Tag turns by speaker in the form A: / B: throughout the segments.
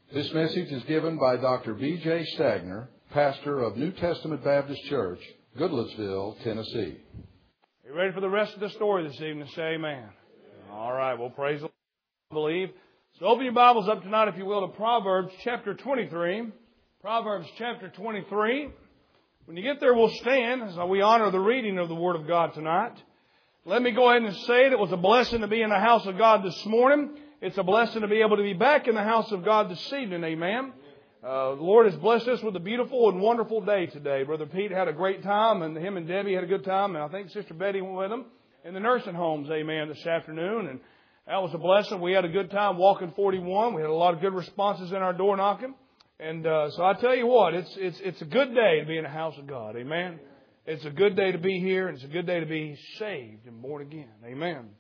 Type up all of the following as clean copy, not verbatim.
A: This message is given by Dr. B.J. Stagner, pastor of New Testament Baptist Church, Goodlettsville, Tennessee.
B: Are you ready for the rest of the story this evening? Say amen. All right, well, praise the Lord, I believe. So open your Bibles up tonight, if you will, to Proverbs chapter 23. Proverbs chapter 23. When you get there, we'll stand as we honor the reading of the Word of God tonight. Let me go ahead and say it was a blessing to be in the house of God this morning. It's a blessing to be able to be back in the house of God this evening. Amen. The Lord has blessed us with a beautiful and wonderful day today. Brother Pete had a great time, and him and Debbie had a good time, and I think Sister Betty went with them in the nursing homes, amen, this afternoon. And that was a blessing. We had a good time walking 41. We had a lot of good responses in our door knocking. And so I tell you what, it's a good day to be in the house of God. Amen. It's a good day to be here, and it's a good day to be saved and born again. Amen.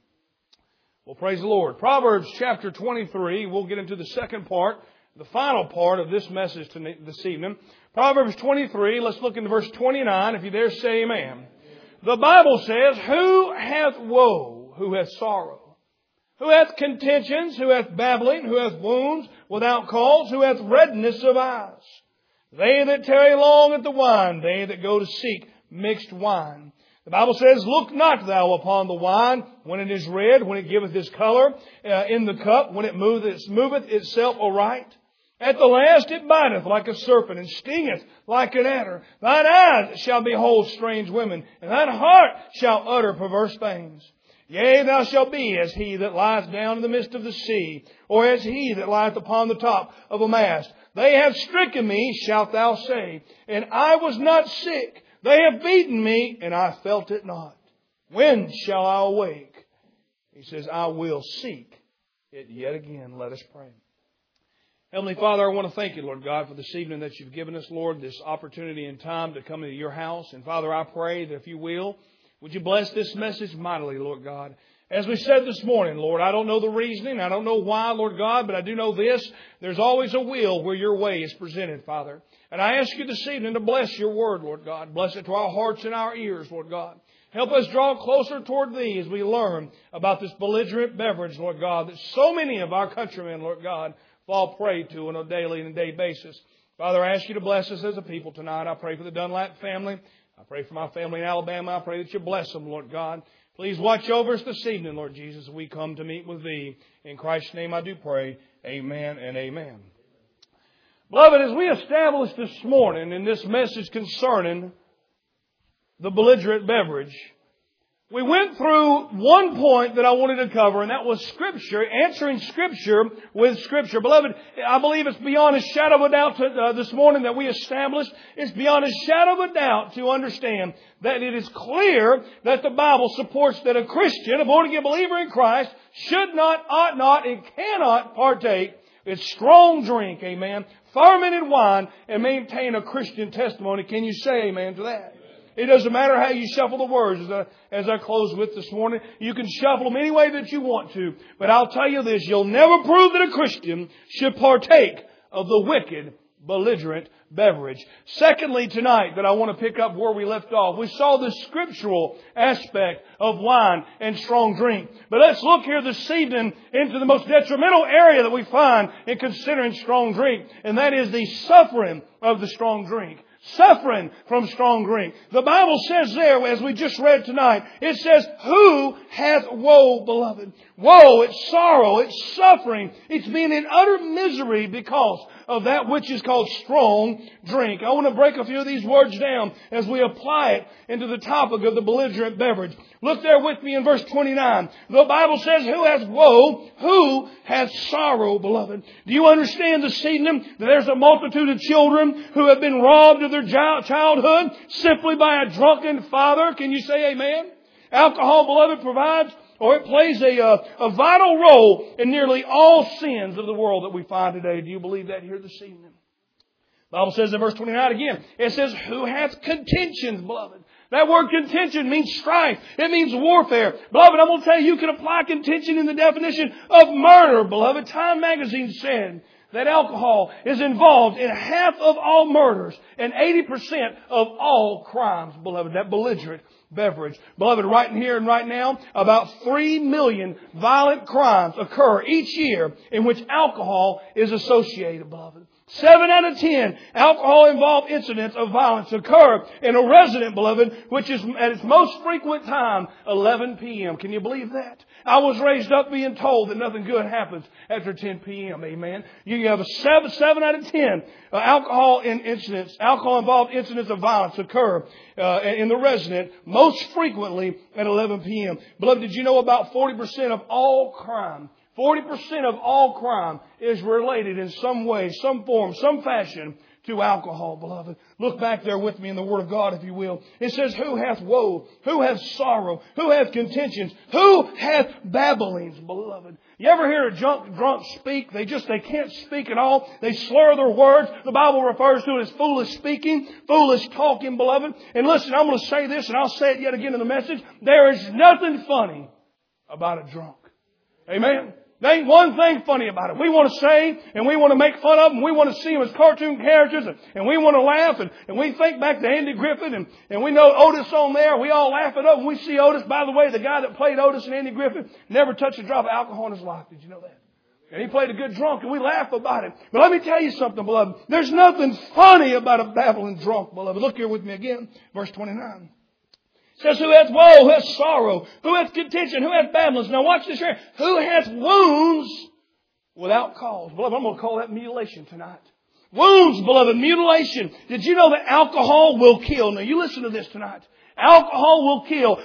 B: Well, praise the Lord. Proverbs chapter 23. We'll get into the second part, the final part of this message this evening. Proverbs 23. Let's look into verse 29. If you dare say amen. The Bible says, "Who hath woe? Who hath sorrow? Who hath contentions? Who hath babbling? Who hath wounds without cause? Who hath redness of eyes? They that tarry long at the wine, they that go to seek mixed wine." The Bible says, "Look not thou upon the wine when it is red, when it giveth his color in the cup, when it moveth itself aright. At the last it biteth like a serpent, and stingeth like an adder. Thine eyes shall behold strange women, and thine heart shall utter perverse things. Yea, thou shalt be as he that lieth down in the midst of the sea, or as he that lieth upon the top of a mast. They have stricken me, shalt thou say, and I was not sick. They have beaten me, and I felt it not. When shall I awake?" He says, "I will seek it yet again." Let us pray. Heavenly Father, I want to thank you, Lord God, for this evening that you've given us, Lord, this opportunity and time to come into your house. And Father, I pray that if you will, would you bless this message mightily, Lord God. As we said this morning, Lord, I don't know the reasoning. I don't know why, Lord God, but I do know this. There's always a will where your way is presented, Father. And I ask you this evening to bless your word, Lord God. Bless it to our hearts and our ears, Lord God. Help us draw closer toward thee as we learn about this belligerent beverage, Lord God, that so many of our countrymen, Lord God, fall prey to on a daily and day basis. Father, I ask you to bless us as a people tonight. I pray for the Dunlap family. I pray for my family in Alabama. I pray that you bless them, Lord God. Please watch over us this evening, Lord Jesus, as we come to meet with thee. In Christ's name I do pray. Amen and amen. Beloved, as we established this morning in this message concerning the belligerent beverage, we went through one point that I wanted to cover, and that was Scripture, answering Scripture with Scripture. Beloved, I believe it's beyond a shadow of a doubt this morning that we established. It's beyond a shadow of a doubt to understand that it is clear that the Bible supports that a Christian, a born-again believer in Christ, should not, ought not, and cannot partake in strong drink, amen, fermented wine, and maintain a Christian testimony. Can you say amen to that? It doesn't matter how you shuffle the words as I close with this morning. You can shuffle them any way that you want to. But I'll tell you this, you'll never prove that a Christian should partake of the wicked, belligerent beverage. Secondly, tonight, that I want to pick up where we left off, we saw the scriptural aspect of wine and strong drink. But let's look here this evening into the most detrimental area that we find in considering strong drink, and that is the suffering of the strong drink. Suffering from strong drink. The Bible says there, as we just read tonight, it says, "Who hath woe, beloved?" Woe, it's sorrow, it's suffering. It's being in utter misery because of that which is called strong drink. I want to break a few of these words down as we apply it into the topic of the belligerent beverage. Look there with me in verse 29. The Bible says, "Who hath woe? Who hath sorrow, beloved?" Do you understand this evening that there's a multitude of children who have been robbed of their childhood simply by a drunken father? Can you say amen? Alcohol, beloved, provides, or it plays a vital role in nearly all sins of the world that we find today. Do you believe that here this evening? The Bible says in verse 29 again, it says, "Who hath contentions, beloved?" That word contention means strife. It means warfare. Beloved, I'm going to tell you can apply contention in the definition of murder, beloved. Time magazine said that alcohol is involved in half of all murders and 80% of all crimes, beloved. That belligerent beverage. Beloved, right here and right now, about 3 million violent crimes occur each year in which alcohol is associated, beloved. 7 out of 10 alcohol-involved incidents of violence occur in a resident, beloved, which is at its most frequent time, 11 p.m. Can you believe that? I was raised up being told that nothing good happens after 10 p.m. Amen. You have a 7 out of 10 alcohol-involved incidents of violence occur in the resident most frequently at 11 p.m. Beloved, did you know about 40% of all crime? 40% of all crime is related in some way, some form, some fashion to alcohol, beloved. Look back there with me in the Word of God, if you will. It says, who hath woe? Who hath sorrow? Who hath contentions? Who hath babblings, beloved? You ever hear a drunk speak? They can't speak at all. They slur their words. The Bible refers to it as foolish speaking, foolish talking, beloved. And listen, I'm going to say this, and I'll say it yet again in the message. There is nothing funny about a drunk. Amen. There ain't one thing funny about it. We want to say, and we want to make fun of them. We want to see them as cartoon characters, and we want to laugh, and we think back to Andy Griffith, and we know Otis on there. We all laugh it up when we see Otis. By the way, the guy that played Otis and Andy Griffith never touched a drop of alcohol in his life. Did you know that? And he played a good drunk, and we laugh about it. But let me tell you something, beloved. There's nothing funny about a babbling drunk, beloved. Look here with me again, verse 29. It says, who hath woe, who hath sorrow, who hath contention, who hath babblings. Now watch this here. Who hath wounds without cause. Beloved, I'm going to call that mutilation tonight. Wounds, beloved, mutilation. Did you know that alcohol will kill? Now you listen to this tonight. Alcohol will kill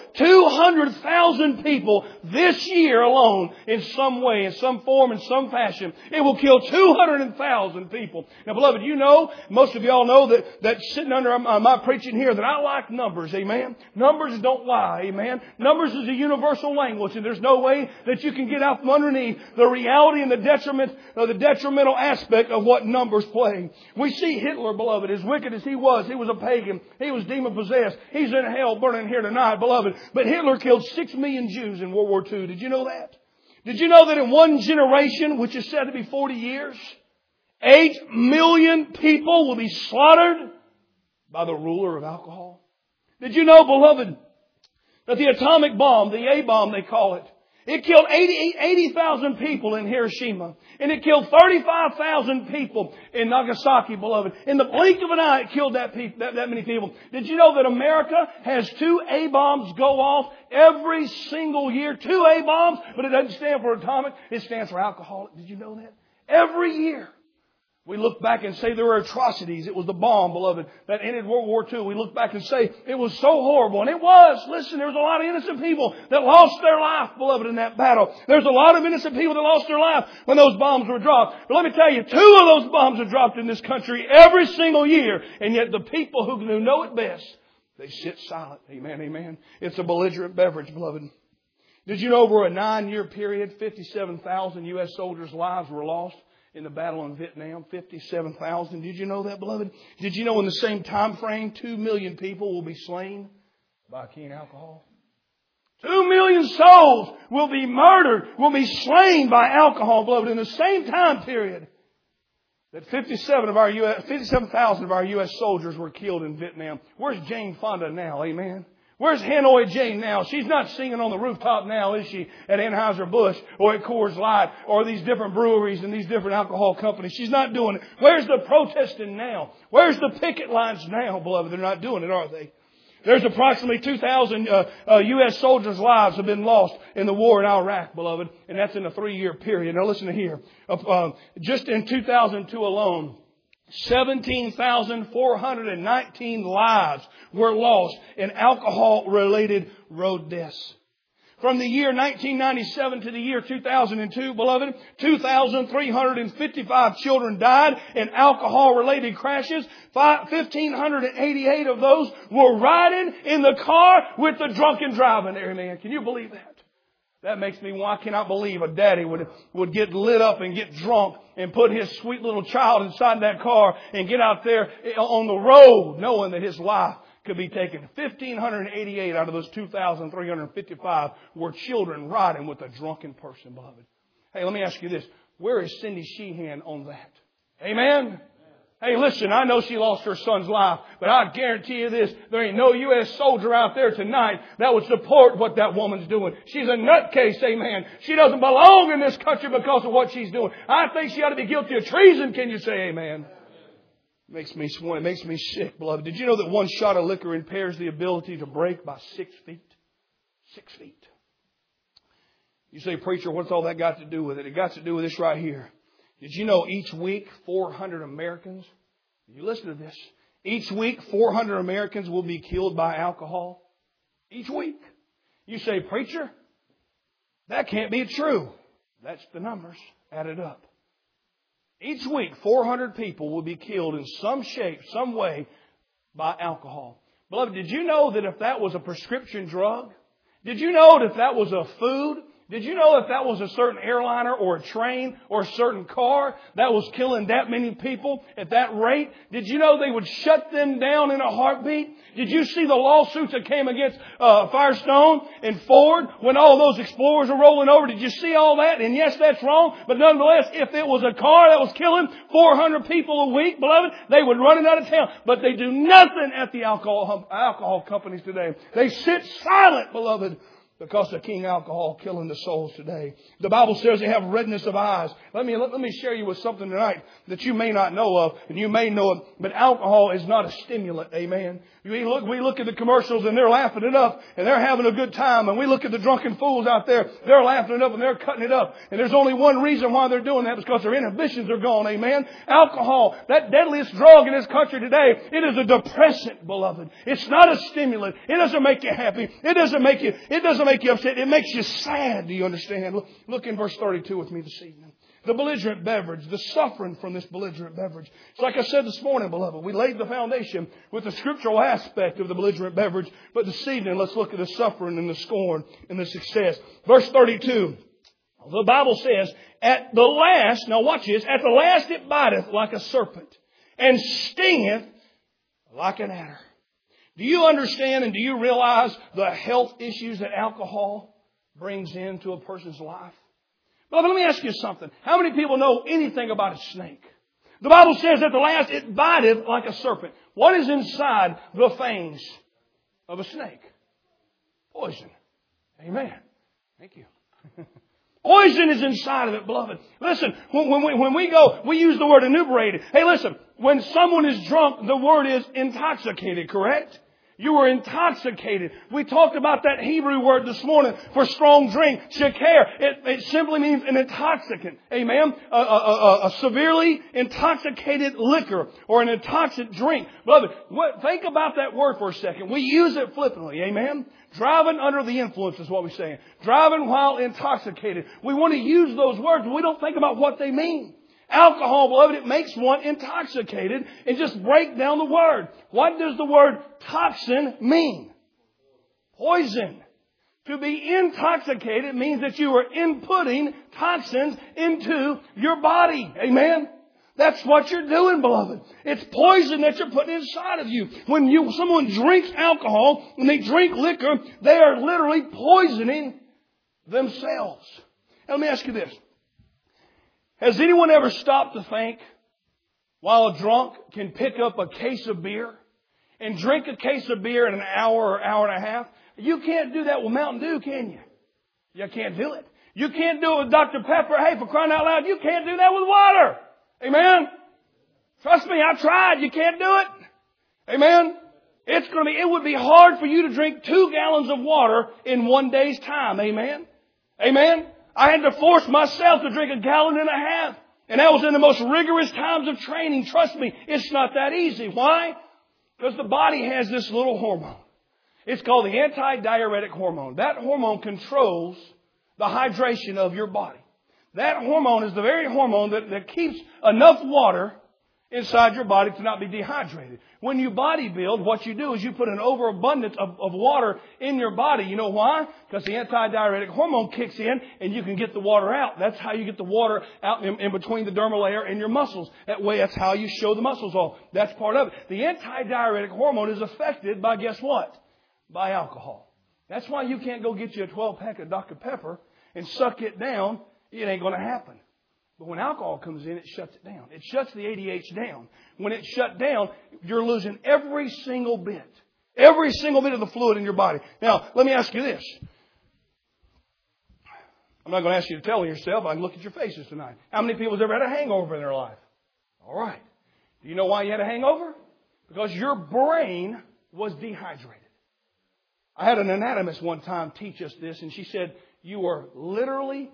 B: 200,000 people this year alone in some way, in some form, in some fashion. It will kill 200,000 people. Now, beloved, you know, most of y'all know that sitting under my preaching here that I like numbers, amen? Numbers don't lie, amen? Numbers is a universal language, and there's no way that you can get out from underneath the reality and the detrimental aspect of what numbers play. We see Hitler, beloved, as wicked as he was a pagan. He was demon-possessed. He's in hell burning here tonight, beloved. But Hitler killed 6 million Jews in World War II. Did you know that? Did you know that in one generation, which is said to be 40 years, 8 million people will be slaughtered by the ruler of alcohol? Did you know, beloved, that the atomic bomb, the A-bomb they call it, it killed 80,000 people in Hiroshima. And it killed 35,000 people in Nagasaki, beloved. In the blink of an eye, it killed that many people. Did you know that America has 2 A-bombs go off every single year? 2 A-bombs, but it doesn't stand for atomic. It stands for alcoholic. Did you know that? Every year. We look back and say there were atrocities. It was the bomb, beloved, that ended World War II. We look back and say it was so horrible. And it was. Listen, there was a lot of innocent people that lost their life, beloved, in that battle. There's a lot of innocent people that lost their life when those bombs were dropped. But let me tell you, 2 of those bombs are dropped in this country every single year. And yet the people who know it best, they sit silent. Amen, amen. It's a belligerent beverage, beloved. Did you know over a 9-year period, 57,000 U.S. soldiers' lives were lost in the battle in Vietnam? 57,000. Did you know that, beloved? Did you know in the same time frame, 2 million people will be slain by keen alcohol? 2 million souls will be murdered, will be slain by alcohol, beloved, in the same time period that 57,000 of our U.S. soldiers were killed in Vietnam. Where's Jane Fonda now? Amen. Where's Hanoi Jane now? She's not singing on the rooftop now, is she? At Anheuser-Busch or at Coors Light or these different breweries and these different alcohol companies. She's not doing it. Where's the protesting now? Where's the picket lines now, beloved? They're not doing it, are they? There's approximately 2,000 U.S. soldiers' lives have been lost in the war in Iraq, beloved. And that's in a 3-year period. Now listen to here. Just in 2002 alone, 17,419 lives were lost in alcohol-related road deaths. From the year 1997 to the year 2002, beloved, 2,355 children died in alcohol-related crashes. 1,588 of those were riding in the car with the drunken driving. Amen. Can you believe that? That makes me, I cannot believe a daddy would get lit up and get drunk and put his sweet little child inside that car and get out there on the road knowing that his life could be taken. 1,588 out of those 2,355 were children riding with a drunken person, beloved. Hey, let me ask you this. Where is Cindy Sheehan on that? Amen? Hey, listen, I know she lost her son's life, But I guarantee you this, there ain't no U.S. soldier out there tonight that would support what that woman's doing. She's a nutcase, amen. She doesn't belong in this country because of what she's doing. I think she ought to be guilty of treason. Can you say amen? Makes me sweat. It makes me sick, beloved. Did you know that one shot of liquor impairs the ability to break by 6 feet? 6 feet. You say, preacher, what's all that got to do with it? It got to do with this right here. Did you know each week 400 Americans, you listen to this, each week 400 Americans will be killed by alcohol? Each week. You say, preacher, that can't be true. That's the numbers added up. Each week 400 people will be killed in some shape, some way by alcohol. Beloved, did you know that if that was a prescription drug? Did you know that if that was a food? Did you know if that was a certain airliner or a train or a certain car that was killing that many people at that rate? Did you know they would shut them down in a heartbeat? Did you see the lawsuits that came against Firestone and Ford when all those Explorers were rolling over? Did you see all that? And yes, that's wrong. But nonetheless, if it was a car that was killing 400 people a week, beloved, they would run it out of town. But they do nothing at the alcohol companies today. They sit silent, beloved, because of King Alcohol killing the souls today. The Bible says they have redness of eyes. Let me share you with something tonight that you may not know of, and you may know it, but alcohol is not a stimulant. Amen. We look at the commercials and they're laughing it up and they're having a good time, and we look at the drunken fools out there, they're laughing it up and they're cutting it up. And there's only one reason why they're doing that, because their inhibitions are gone. Amen. Alcohol, that deadliest drug in this country today, it is a depressant, beloved. It's not a stimulant. It doesn't make you happy. It doesn't make you upset. It makes you sad. Do you understand? Look in verse 32 with me this evening. The belligerent beverage, the suffering from this belligerent beverage. It's like I said this morning, beloved. We laid the foundation with the scriptural aspect of the belligerent beverage. But this evening, let's look at the suffering and the scorn and the success. Verse 32. The Bible says, at the last, now watch this, at the last it biteth like a serpent and stingeth like an adder. Do you understand and do you realize the health issues that alcohol brings into a person's life? But let me ask you something. How many people know anything about a snake? The Bible says at the last it biteth like a serpent. What is inside the fangs of a snake? Poison. Amen. Thank you. Poison is inside of it, beloved. Listen, when we go, we use the word inebriated. Hey, listen, when someone is drunk, the word is intoxicated, correct? You were intoxicated. We talked about that Hebrew word this morning for strong drink, shaker. It simply means an intoxicant. Amen? A severely intoxicated liquor or an intoxicant drink. Beloved, think about that word for a second. We use it flippantly. Amen? Driving under the influence is what we're saying. Driving while intoxicated. We want to use those words, but we don't think about what they mean. Alcohol, beloved, it makes one intoxicated. And just break down the word. What does the word toxin mean? Poison. To be intoxicated means that you are inputting toxins into your body. Amen? That's what you're doing, beloved. It's poison that you're putting inside of you. When someone drinks alcohol, when they drink liquor, they are literally poisoning themselves. Now, let me ask you this. Has anyone ever stopped to think while a drunk can pick up a case of beer and drink a case of beer in an hour or hour and a half? You can't do that with Mountain Dew, can you? You can't do it. You can't do it with Dr. Pepper. Hey, for crying out loud, you can't do that with water. Amen? Trust me, I tried. You can't do it. Amen? It would be hard for you to drink 2 gallons of water in one day's time. Amen? Amen? I had to force myself to drink 1.5 gallons. And that was in the most rigorous times of training. Trust me, it's not that easy. Why? Because the body has this little hormone. It's called the antidiuretic hormone. That hormone controls the hydration of your body. That hormone is the very hormone that keeps enough water inside your body to not be dehydrated. When you bodybuild, what you do is you put an overabundance of water in your body. You know why? Because the antidiuretic hormone kicks in and you can get the water out. That's how you get the water out in between the dermal layer and your muscles. That way, that's how you show the muscles off. That's part of it. The antidiuretic hormone is affected by, guess what? By alcohol. That's why you can't go get you a 12-pack of Dr. Pepper and suck it down. It ain't going to happen. But when alcohol comes in, it shuts it down. It shuts the ADH down. When it's shut down, you're losing every single bit of the fluid in your body. Now, let me ask you this. I'm not going to ask you to tell yourself. I can look at your faces tonight. How many people have ever had a hangover in their life? All right. Do you know why you had a hangover? Because your brain was dehydrated. I had an anatomist one time teach us this, and she said, you are literally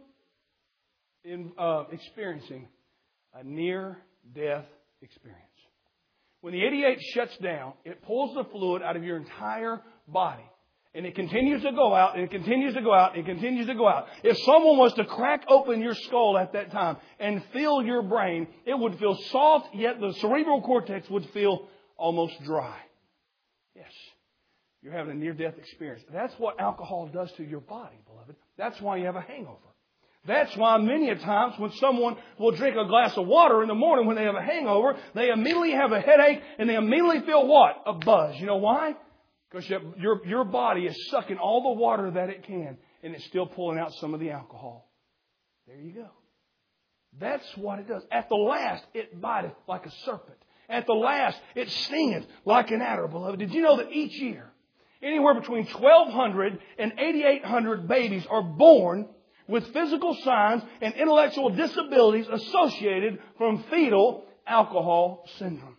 B: experiencing a near-death experience. When the ADH shuts down, it pulls the fluid out of your entire body. And it continues to go out, and it continues to go out, and it continues to go out. If someone was to crack open your skull at that time and feel your brain, it would feel soft, yet the cerebral cortex would feel almost dry. Yes, you're having a near-death experience. That's what alcohol does to your body, beloved. That's why you have a hangover. That's why many a times when someone will drink a glass of water in the morning when they have a hangover, they immediately have a headache and they immediately feel what? A buzz. You know why? Because your body is sucking all the water that it can and it's still pulling out some of the alcohol. There you go. That's what it does. At the last, it biteth like a serpent. At the last, it stingeth like an adder, beloved. Did you know that each year, anywhere between 1,200 and 8,800 babies are born with physical signs and intellectual disabilities associated from fetal alcohol syndrome?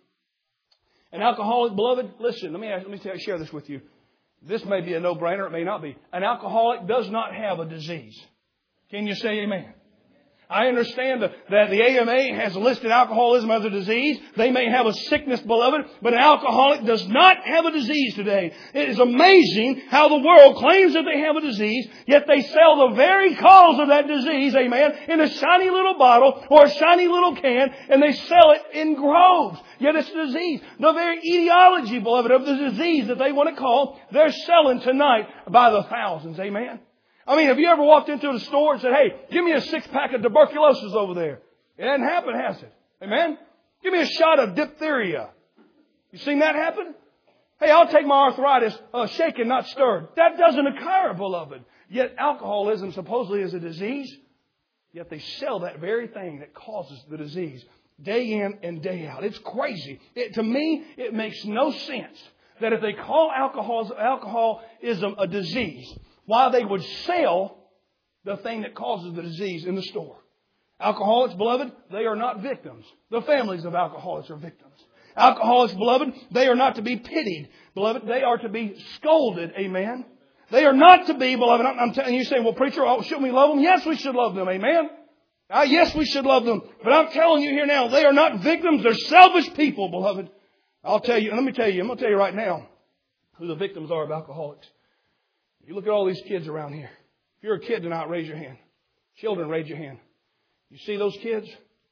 B: An alcoholic, beloved, listen, let me share this with you. This may be a no-brainer, it may not be. An alcoholic does not have a disease. Can you say amen? I understand that the AMA has listed alcoholism as a disease. They may have a sickness, beloved, but an alcoholic does not have a disease today. It is amazing how the world claims that they have a disease, yet they sell the very cause of that disease, amen, in a shiny little bottle or a shiny little can, and they sell it in groves. Yet it's a disease. The very etiology, beloved, of the disease that they want to call, they're selling tonight by the thousands, amen. I mean, have you ever walked into the store and said, hey, give me a 6-pack of tuberculosis over there? It hasn't happened, has it? Amen? Give me a shot of diphtheria. You seen that happen? Hey, I'll take my arthritis, shaken, not stirred. That doesn't occur, beloved. Yet alcoholism supposedly is a disease. Yet they sell that very thing that causes the disease day in and day out. It's crazy. To me, it makes no sense that if they call alcoholism a disease, why they would sell the thing that causes the disease in the store. Alcoholics, beloved, they are not victims. The families of alcoholics are victims. Alcoholics, beloved, they are not to be pitied. Beloved, they are to be scolded. Amen. They are not to be, beloved, I'm telling you, say, well, preacher, shouldn't we love them? Yes, we should love them. Amen. Yes, we should love them. But I'm telling you here now, they are not victims. They're selfish people, beloved. I'm going to tell you right now who the victims are of alcoholics. You look at all these kids around here. If you're a kid tonight, raise your hand. Children, raise your hand. You see those kids?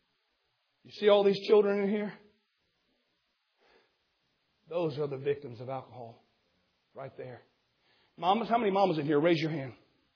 B: You see all these children in here? Those are the victims of alcohol. Right there. Mamas, how many mamas in here? Raise your hand.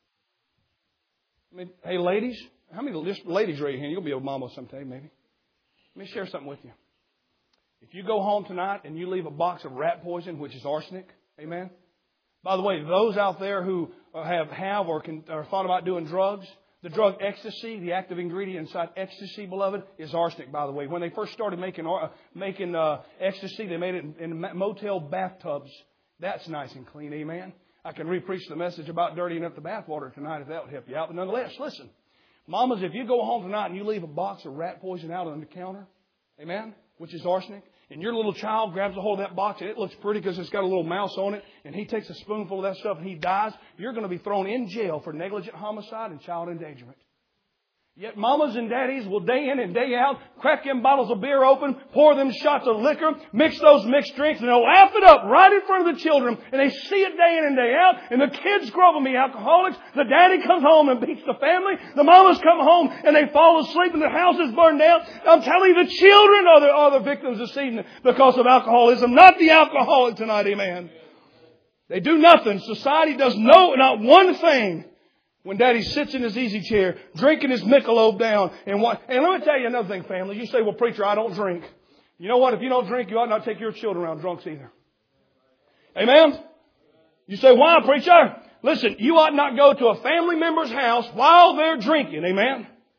B: Hey, ladies. How many just ladies raise your hand? You'll be a mama someday, maybe. Let me share something with you. If you go home tonight and you leave a box of rat poison, which is arsenic, amen? By the way, those out there who have or thought about doing drugs, the drug ecstasy, the active ingredient inside ecstasy, beloved, is arsenic, by the way. When they first started making ecstasy, they made it in motel bathtubs. That's nice and clean, amen? I can re-preach the message about dirtying up the bathwater tonight if that would help you out. But nonetheless, listen. Mamas, if you go home tonight and you leave a box of rat poison out on the counter, amen, which is arsenic, and your little child grabs a hold of that box and it looks pretty because it's got a little mouse on it, and he takes a spoonful of that stuff and he dies, you're going to be thrown in jail for negligent homicide and child endangerment. Yet mamas and daddies will day in and day out crack them bottles of beer open, pour them shots of liquor, mix those mixed drinks, and they'll laugh it up right in front of the children. And they see it day in and day out. And the kids grow up and be alcoholics. The daddy comes home and beats the family. The mamas come home and they fall asleep and the house is burned down. I'm telling you, the children are the victims this evening because of alcoholism, not the alcoholic tonight, amen. They do nothing. Society does not one thing. When Daddy sits in his easy chair, drinking his Michelob down. And let me tell you another thing, family. You say, well, preacher, I don't drink. You know what? If you don't drink, you ought not take your children around drunks either. Amen? You say, why, preacher? Listen, you ought not go to a family member's house while they're drinking. Amen?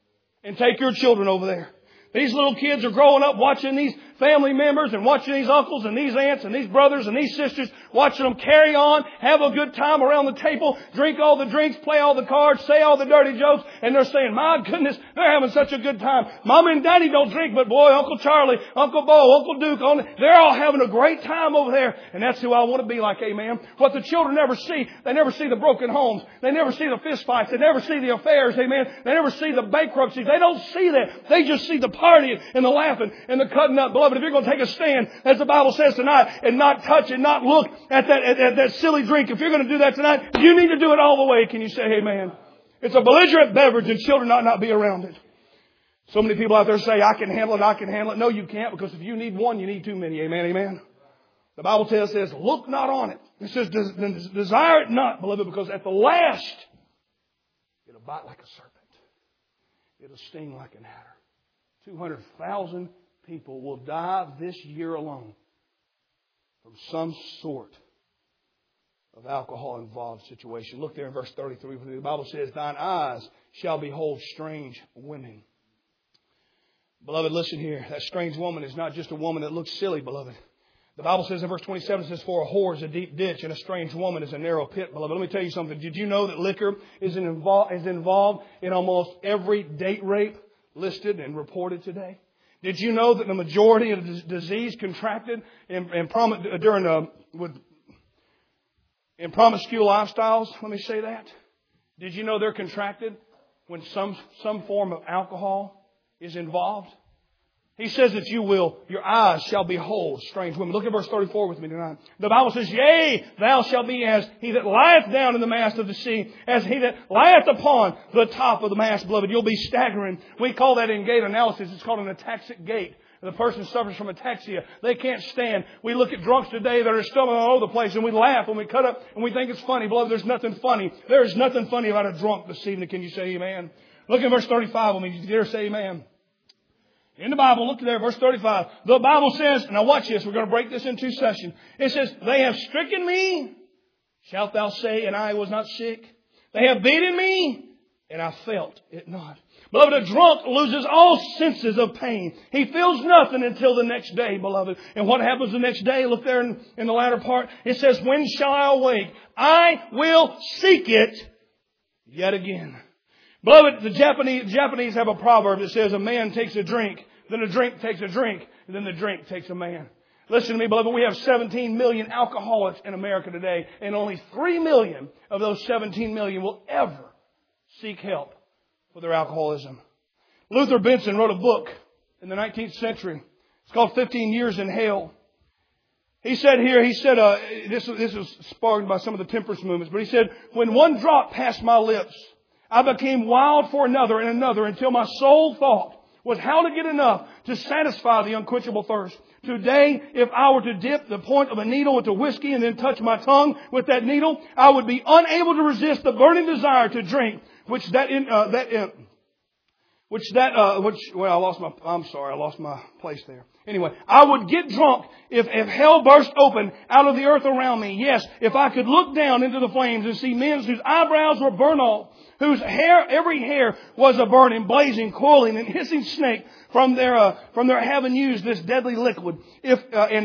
B: and take your children over there. These little kids are growing up watching these family members and watching these uncles and these aunts and these brothers and these sisters, watching them carry on, have a good time around the table, drink all the drinks, play all the cards, say all the dirty jokes, and they're saying, my goodness, they're having such a good time. Mom and Daddy don't drink, but boy, Uncle Charlie, Uncle Bo, Uncle Duke, they're all having a great time over there. And that's who I want to be like, amen. What the children never see, they never see the broken homes. They never see the fist fights. They never see the affairs, amen. They never see the bankruptcies. They don't see that. They just see the partying and the laughing and the cutting up. Beloved, if you're going to take a stand, as the Bible says tonight, and not touch and not look at that silly drink, if you're going to do that tonight, you need to do it all the way. Can you say amen? It's a belligerent beverage and children ought not be around it. So many people out there say, I can handle it, I can handle it. No, you can't, because if you need one, you need too many. Amen, amen. The Bible says, look not on it. It says, desire it not, beloved, because at the last, it'll bite like a serpent. It'll sting like an adder. 200,000 people will die this year alone from some sort of alcohol-involved situation. Look there in verse 33. The Bible says, thine eyes shall behold strange women. Beloved, listen here. That strange woman is not just a woman that looks silly, beloved. The Bible says in verse 27, it says, for a whore is a deep ditch and a strange woman is a narrow pit, beloved. Let me tell you something. Did you know that liquor is involved in almost every date rape listed and reported today? Did you know that the majority of the disease contracted in promiscuous lifestyles? Let me say that. Did you know they're contracted when some form of alcohol is involved? He says that your eyes shall behold strange women. Look at verse 34 with me tonight. The Bible says, yea, thou shalt be as he that lieth down in the mast of the sea, as he that lieth upon the top of the mast, beloved. You'll be staggering. We call that in gait analysis. It's called an ataxic gait. The person suffers from ataxia. They can't stand. We look at drunks today that are stumbling all over the place, and we laugh and we cut up and we think it's funny. Beloved, there's nothing funny. There is nothing funny about a drunk this evening. Can you say amen? Look at verse 35 with me. You dare say amen? In the Bible, look there, verse 35. The Bible says, now watch this, we're going to break this in two sessions. It says, they have stricken me, shalt thou say, and I was not sick. They have beaten me, and I felt it not. Beloved, a drunk loses all senses of pain. He feels nothing until the next day, beloved. And what happens the next day? Look there in the latter part. It says, when shall I awake? I will seek it yet again. Beloved, the Japanese have a proverb that says a man takes a drink, then a drink takes a drink, and then the drink takes a man. Listen to me, beloved. We have 17 million alcoholics in America today, and only 3 million of those 17 million will ever seek help for their alcoholism. Luther Benson wrote a book in the 19th century. It's called 15 Years in Hell. He said here, this was sparked by some of the temperance movements, but he said, when one drop passed my lips, I became wild for another and another until my sole thought was how to get enough to satisfy the unquenchable thirst. Today, if I were to dip the point of a needle into whiskey and then touch my tongue with that needle, I would be unable to resist the burning desire to drink, I lost my place there. Anyway, I would get drunk if hell burst open out of the earth around me. Yes, if I could look down into the flames and see men whose eyebrows were burnt off, whose hair, every hair was a burning, blazing, coiling, and hissing snake from their having used this deadly liquid. If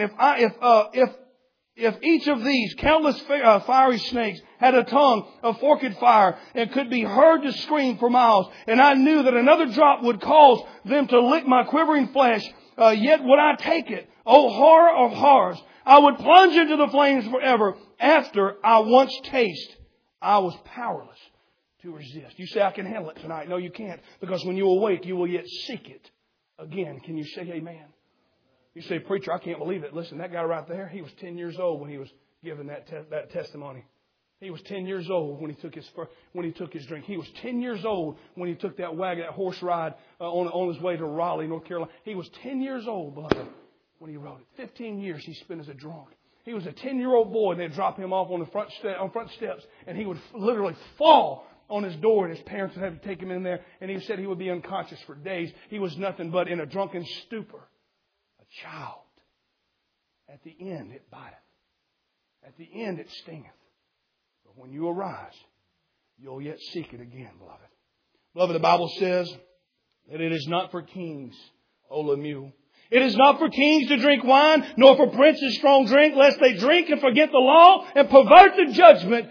B: each of these countless fiery snakes had a tongue of forked fire and could be heard to scream for miles, and I knew that another drop would cause them to lick my quivering flesh, yet would I take it. Oh, horror of horrors! I would plunge into the flames forever. After I once taste, I was powerless to resist. You say, I can handle it tonight. No, you can't. Because when you awake, you will yet seek it again. Can you say amen? You say, preacher, I can't believe it. Listen, that guy right there, he was 10 years old when he was given that testimony. He was 10 years old when he took his drink. He was 10 years old when he took that horse ride on his way to Raleigh, North Carolina. He was 10 years old, beloved, when he wrote it. 15 years he spent as a drunk. He was a 10-year-old boy, and they'd drop him off on the front steps, and he would literally fall on his door, and his parents would have to take him in there, and he said he would be unconscious for days. He was nothing but in a drunken stupor. A child. At the end it biteth. At the end it stingeth. But when you arise, you'll yet seek it again, beloved. Beloved, the Bible says that it is not for kings, O Lemuel. It is not for kings to drink wine, nor for princes strong drink, lest they drink and forget the law and pervert the judgment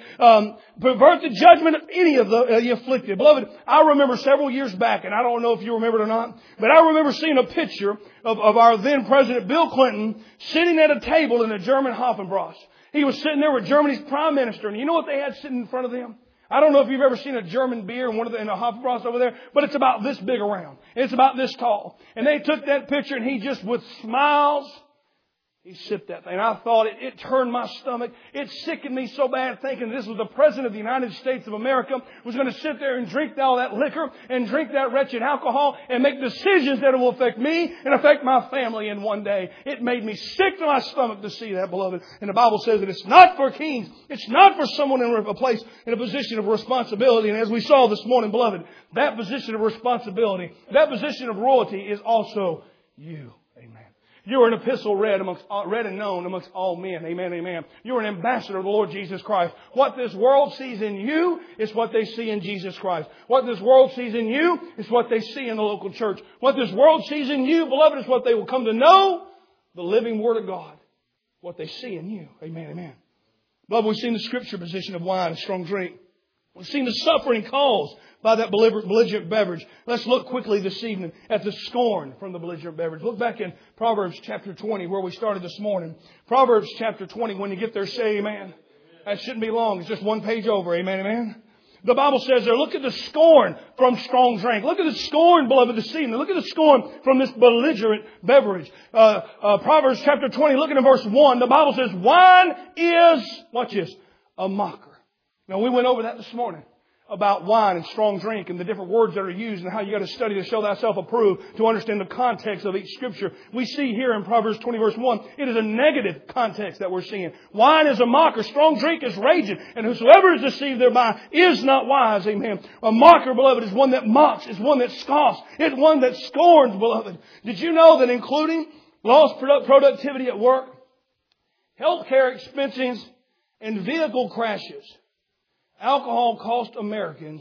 B: of any of the afflicted. Beloved, I remember several years back, and I don't know if you remember it or not, but I remember seeing a picture of our then President Bill Clinton sitting at a table in a German Hofbräu. He was sitting there with Germany's Prime Minister, and you know what they had sitting in front of them? I don't know if you've ever seen a German beer in a Hofbräu over there, but it's about this big around. It's about this tall. And they took that picture and he just with smiles, he sipped that thing. I thought it turned my stomach. It sickened me so bad thinking this was the President of the United States of America was going to sit there and drink all that liquor and drink that wretched alcohol and make decisions that will affect me and affect my family in one day. It made me sick to my stomach to see that, beloved. And the Bible says that it's not for kings. It's not for someone in a place, in a position of responsibility. And as we saw this morning, beloved, that position of responsibility, that position of royalty is also you. Amen. You are an epistle read and known amongst all men. Amen, amen. You are an ambassador of the Lord Jesus Christ. What this world sees in you is what they see in Jesus Christ. What this world sees in you is what they see in the local church. What this world sees in you, beloved, is what they will come to know, the living Word of God. What they see in you. Amen, amen. Beloved, we've seen the Scripture position of wine and strong drink. We've seen the suffering caused by that belligerent beverage. Let's look quickly this evening at the scorn from the belligerent beverage. Look back in Proverbs chapter 20 where we started this morning. Proverbs chapter 20, when you get there, say amen. That shouldn't be long. It's just one page over. Amen, amen. The Bible says there, look at the scorn from strong drink. Look at the scorn, beloved, this evening. Look at the scorn from this belligerent beverage. Proverbs chapter 20, looking at verse 1, the Bible says, wine is, watch this, a mocker. Now, we went over that this morning about wine and strong drink and the different words that are used and how you got to study to show thyself approved to understand the context of each scripture. We see here in Proverbs 20 verse 1, it is a negative context that we're seeing. Wine is a mocker, strong drink is raging, and whosoever is deceived thereby is not wise. Amen. A mocker, beloved, is one that mocks, is one that scoffs, it's one that scorns, beloved. Did you know that including lost productivity at work, healthcare expenses, and vehicle crashes, alcohol cost Americans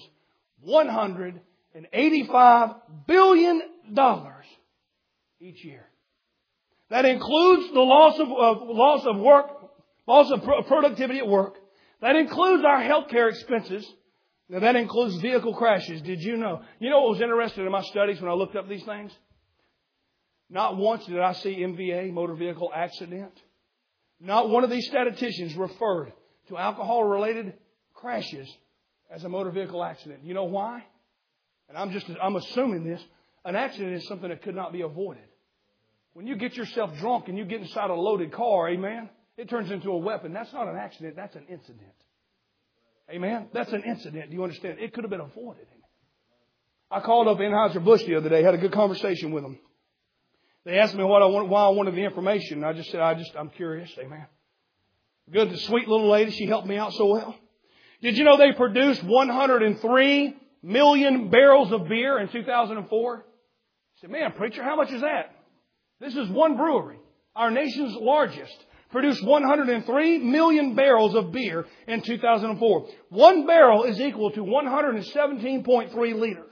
B: $185 billion each year. That includes the loss of productivity at work. That includes our healthcare expenses. Now that includes vehicle crashes. Did you know? You know what was interesting in my studies when I looked up these things? Not once did I see MVA, motor vehicle accident. Not one of these statisticians referred to alcohol-related crashes as a motor vehicle accident. You know why? And I'm assuming this. An accident is something that could not be avoided. When you get yourself drunk and you get inside a loaded car, amen, it turns into a weapon. That's not an accident. That's an incident. Amen? That's an incident. Do you understand? It could have been avoided. I called up Anheuser-Busch the other day, had a good conversation with them. They asked me why I wanted the information. And I just said, I'm curious. Amen. Good, the sweet little lady, she helped me out so well. Did you know they produced 103 million barrels of beer in 2004? I said, man, preacher, how much is that? This is one brewery, our nation's largest, produced 103 million barrels of beer in 2004. One barrel is equal to 117.3 liters.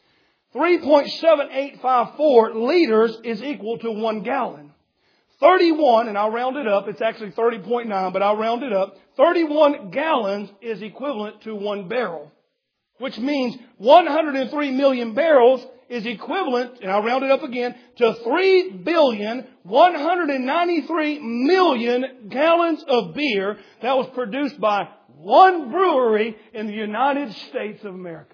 B: 3.7854 liters is equal to 1 gallon. 31, and I'll round it up, it's actually 30.9, but I'll round it up. 31 gallons is equivalent to 1 barrel, which means 103 million barrels is equivalent, and I'll round it up again, to 3,193,000,000 gallons of beer that was produced by one brewery in the United States of America.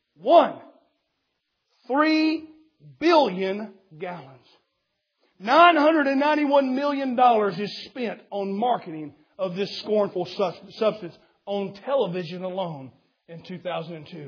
B: 3 billion gallons. $991 million is spent on marketing of this scornful substance on television alone in 2002.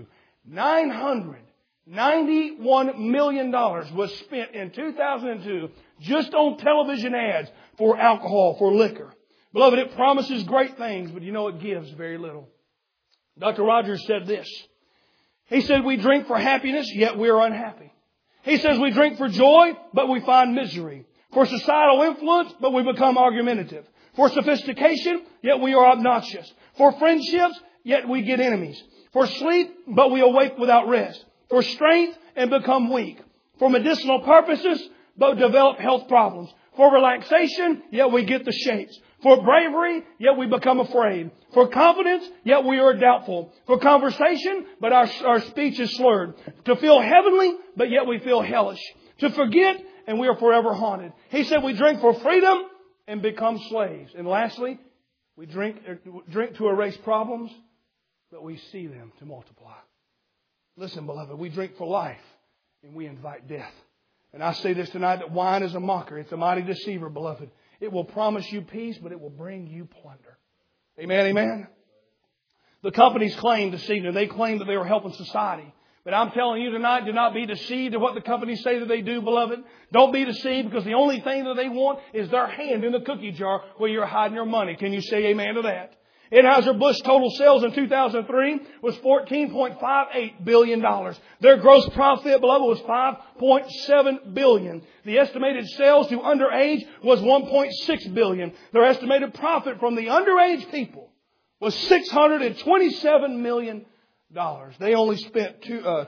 B: $991 million was spent in 2002 just on television ads for alcohol, for liquor. Beloved, it promises great things, but you know it gives very little. Dr. Rogers said this. He said, we drink for happiness, yet we are unhappy. He says we drink for joy, but we find misery. For societal influence, but we become argumentative. For sophistication, yet we are obnoxious. For friendships, yet we get enemies. For sleep, but we awake without rest. For strength, and become weak. For medicinal purposes, but develop health problems. For relaxation, yet we get the shakes. For bravery, yet we become afraid. For confidence, yet we are doubtful. For conversation, but our speech is slurred. To feel heavenly, but yet we feel hellish. To forget, and we are forever haunted. He said we drink for freedom and become slaves. And lastly, we drink to erase problems, but we see them to multiply. Listen, beloved, we drink for life and we invite death. And I say this tonight, that wine is a mocker. It's a mighty deceiver, beloved. It will promise you peace, but it will bring you plunder. Amen, amen. The companies claim this evening, they claim that they are helping society. But I'm telling you tonight, do not be deceived at what the companies say that they do, beloved. Don't be deceived, because the only thing that they want is their hand in the cookie jar where you're hiding your money. Can you say amen to that? Anheuser-Busch total sales in 2003 was $14.58 billion. Their gross profit, beloved, was $5.7 billion. The estimated sales to underage was $1.6 billion. Their estimated profit from the underage people was $627 million. They only spent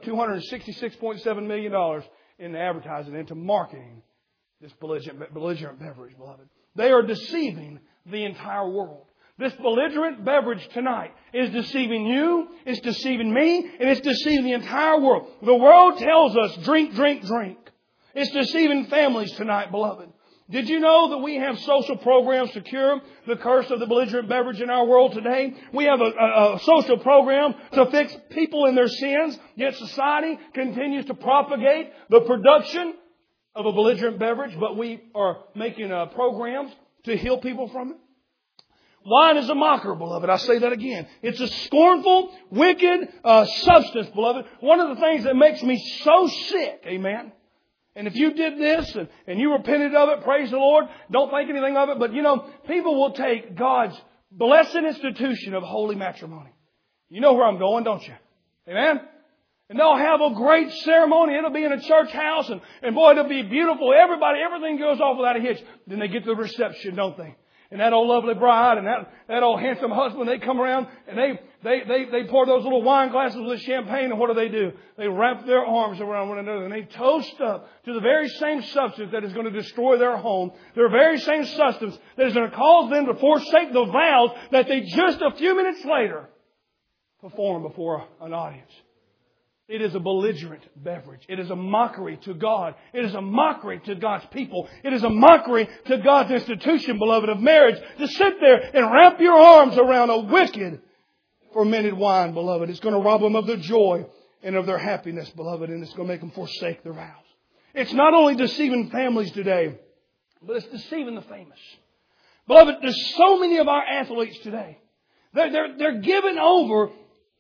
B: $266.7 million in advertising, into marketing this belligerent beverage, beloved. They are deceiving the entire world. This belligerent beverage tonight is deceiving you, it's deceiving me, and it's deceiving the entire world. The world tells us, drink, drink, drink. It's deceiving families tonight, beloved. Did you know that we have social programs to cure the curse of the belligerent beverage in our world today? We have a social program to fix people in their sins, yet society continues to propagate the production of a belligerent beverage, but we are making programs to heal people from it. Wine is a mocker, beloved. I say that again. It's a scornful, wicked substance, beloved. One of the things that makes me so sick, amen. And if you did this and you repented of it, praise the Lord, don't think anything of it. But you know, people will take God's blessed institution of holy matrimony. You know where I'm going, don't you? Amen? And they'll have a great ceremony. It'll be in a church house. And boy, it'll be beautiful. Everything goes off without a hitch. Then they get to the reception, don't they? And that old lovely bride and that old handsome husband, they come around and they pour those little wine glasses with champagne, and what do? They wrap their arms around one another and they toast up to the very same substance that is going to destroy their home, their very same substance that is going to cause them to forsake the vows that they just a few minutes later perform before an audience. It is a belligerent beverage. It is a mockery to God. It is a mockery to God's people. It is a mockery to God's institution, beloved, of marriage. To sit there and wrap your arms around a wicked, fermented wine, beloved. It's going to rob them of their joy and of their happiness, beloved, and it's going to make them forsake their vows. It's not only deceiving families today, but it's deceiving the famous. Beloved, there's so many of our athletes today. They're given over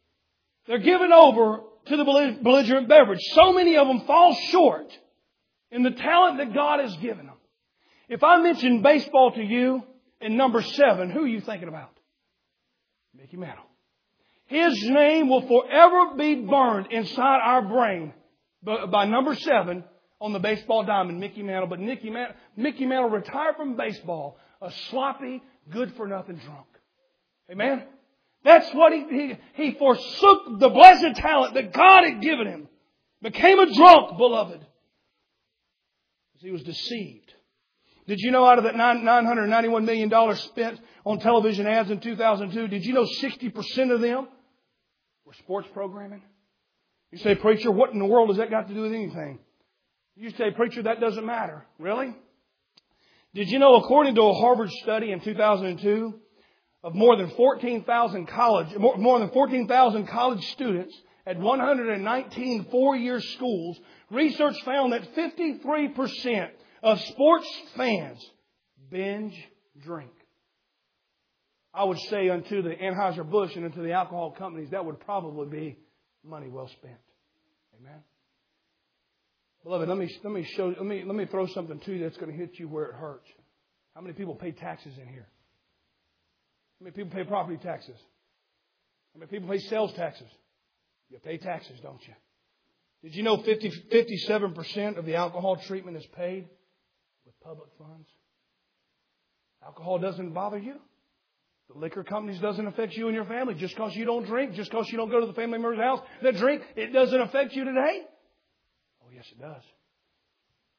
B: to the belligerent beverage. So many of them fall short in the talent that God has given them. If I mention baseball to you in number 7, who are you thinking about? Mickey Mantle. His name will forever be burned inside our brain by number 7 on the baseball diamond, Mickey Mantle. But Mickey Mantle retired from baseball a sloppy, good-for-nothing drunk. Amen? That's what he forsook the blessed talent that God had given him. Became a drunk, beloved. Because he was deceived. Did you know out of that $991 million spent on television ads in 2002, did you know 60% of them were sports programming? You say, preacher, what in the world has that got to do with anything? You say, preacher, that doesn't matter. Really? Did you know, according to a Harvard study in 2002, of more than 14,000 college students at 119 four-year schools, research found that 53% of sports fans binge drink. I would say unto the Anheuser-Busch and unto the alcohol companies, that would probably be money well spent. Amen. Beloved, let me throw something to you that's going to hit you where it hurts. How many people pay taxes in here? How many people pay property taxes? How many people pay sales taxes? You pay taxes, don't you? Did you know 57% of the alcohol treatment is paid with public funds? Alcohol doesn't bother you. The liquor companies doesn't affect you and your family. Just because you don't drink, just because you don't go to the family member's house that drink, it doesn't affect you today. Oh, yes, it does.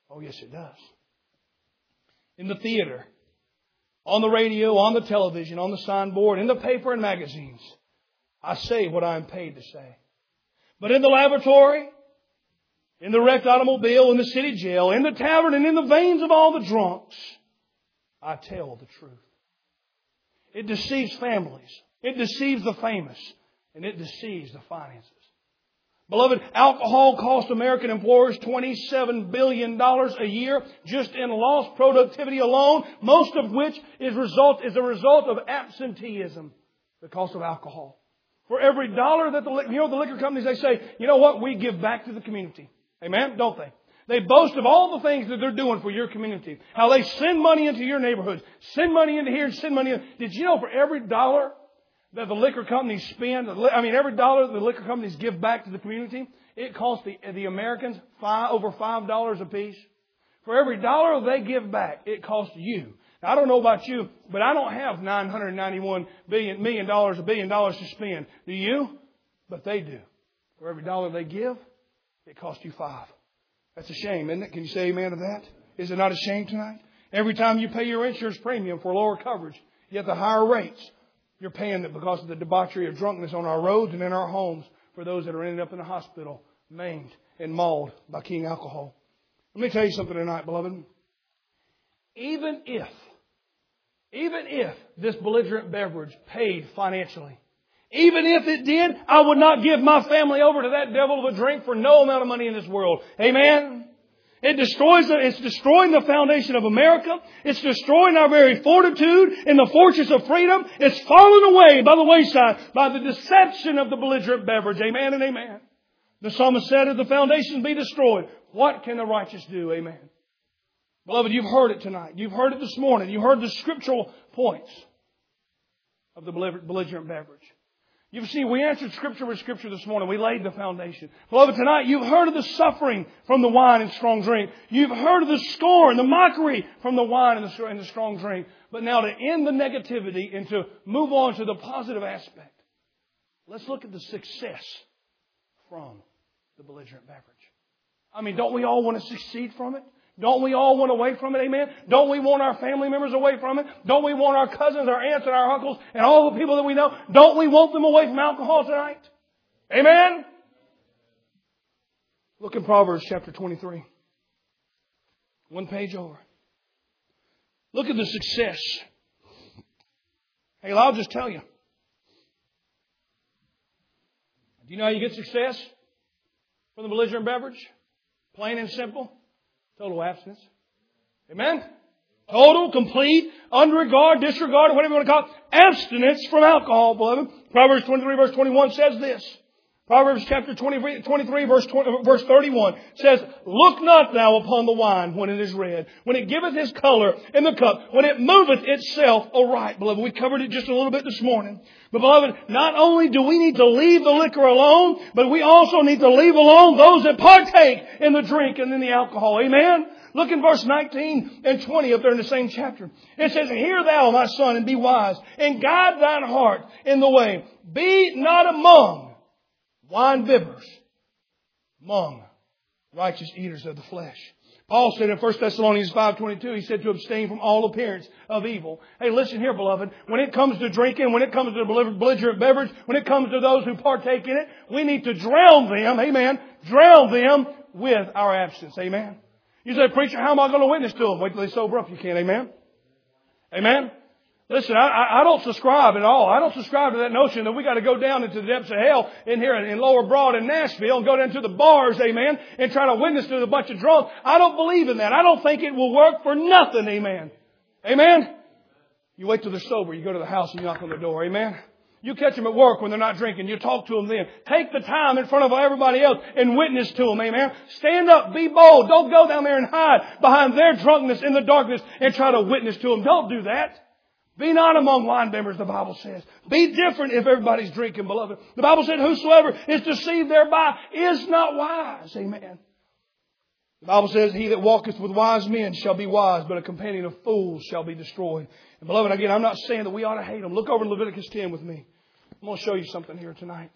B: Oh, yes, it does. In the theater, on the radio, on the television, on the signboard, in the paper and magazines, I say what I am paid to say. But in the laboratory, in the wrecked automobile, in the city jail, in the tavern, and in the veins of all the drunks, I tell the truth. It deceives families. It deceives the famous. And it deceives the finances. Beloved, alcohol costs American employers $27 billion a year just in lost productivity alone, most of which is a result of absenteeism, the cost of alcohol. For every dollar that the liquor companies, they say, you know what, we give back to the community. Amen? Don't they? They boast of all the things that they're doing for your community. How they send money into your neighborhoods, send money into here, send money in. Did you know for every dollar that the liquor companies spend, every dollar that the liquor companies give back to the community, it costs the Americans over $5 apiece. For every dollar they give back, it costs you. Now, I don't know about you, but I don't have $991 million to spend. Do you? But they do. For every dollar they give, it costs you $5. That's a shame, isn't it? Can you say amen to that? Is it not a shame tonight? Every time you pay your insurance premium for lower coverage, yet the higher rates, you're paying it because of the debauchery of drunkenness on our roads and in our homes for those that are ending up in the hospital, maimed and mauled by king alcohol. Let me tell you something tonight, beloved. Even if this belligerent beverage paid financially, even if it did, I would not give my family over to that devil of a drink for no amount of money in this world. Amen? It's destroying the foundation of America. It's destroying our very fortitude in the fortress of freedom. It's fallen away by the wayside by the deception of the belligerent beverage. Amen and amen. The psalmist said, if the foundations be destroyed, what can the righteous do? Amen. Beloved, you've heard it tonight. You've heard it this morning. You heard the scriptural points of the belligerent beverage. You've seen, we answered Scripture with Scripture this morning. We laid the foundation. Beloved, tonight you've heard of the suffering from the wine and strong drink. You've heard of the scorn, the mockery from the wine and the strong drink. But now to end the negativity and to move on to the positive aspect, let's look at the success from the belligerent beverage. Don't we all want to succeed from it? Don't we all want away from it? Amen? Don't we want our family members away from it? Don't we want our cousins, our aunts, and our uncles, and all the people that we know? Don't we want them away from alcohol tonight? Amen? Look in Proverbs chapter 23. One page over. Look at the success. Hey, I'll just tell you. Do you know how you get success from the belligerent beverage? Plain and simple. Total abstinence. Amen? Total, complete, unregard, disregard, or whatever you want to call it. Abstinence from alcohol, beloved. Proverbs 23 verse 21 says this. Proverbs chapter 23 verse 31 says, look not thou upon the wine when it is red, when it giveth his color in the cup, when it moveth itself aright. Beloved, we covered it just a little bit this morning. But beloved, not only do we need to leave the liquor alone, but we also need to leave alone those that partake in the drink and in the alcohol. Amen? Look in verse 19 and 20 up there in the same chapter. It says, hear thou, my son, and be wise, and guide thine heart in the way. Be not among wine bibbers, among righteous eaters of the flesh. Paul said in 1 Thessalonians 5:22, he said to abstain from all appearance of evil. Hey, listen here, beloved. When it comes to drinking, when it comes to belligerent beverage, when it comes to those who partake in it, we need to drown them, amen, drown them with our absence, amen. You say, preacher, how am I going to witness to them? Wait till they sober up, you can, amen. Amen. Listen, I don't subscribe at all. I don't subscribe to that notion that we got to go down into the depths of hell in here in Lower Broad in Nashville and go down to the bars, amen, and try to witness to a bunch of drunks. I don't believe in that. I don't think it will work for nothing, amen. Amen? You wait till they're sober. You go to the house and you knock on the door, amen. You catch them at work when they're not drinking. You talk to them then. Take the time in front of everybody else and witness to them, amen. Stand up. Be bold. Don't go down there and hide behind their drunkenness in the darkness and try to witness to them. Don't do that. Be not among wine bibbers, the Bible says. Be different if everybody's drinking, beloved. The Bible said, whosoever is deceived thereby is not wise. Amen. The Bible says, he that walketh with wise men shall be wise, but a companion of fools shall be destroyed. And beloved, again, I'm not saying that we ought to hate them. Look over in Leviticus 10 with me. I'm going to show you something here tonight.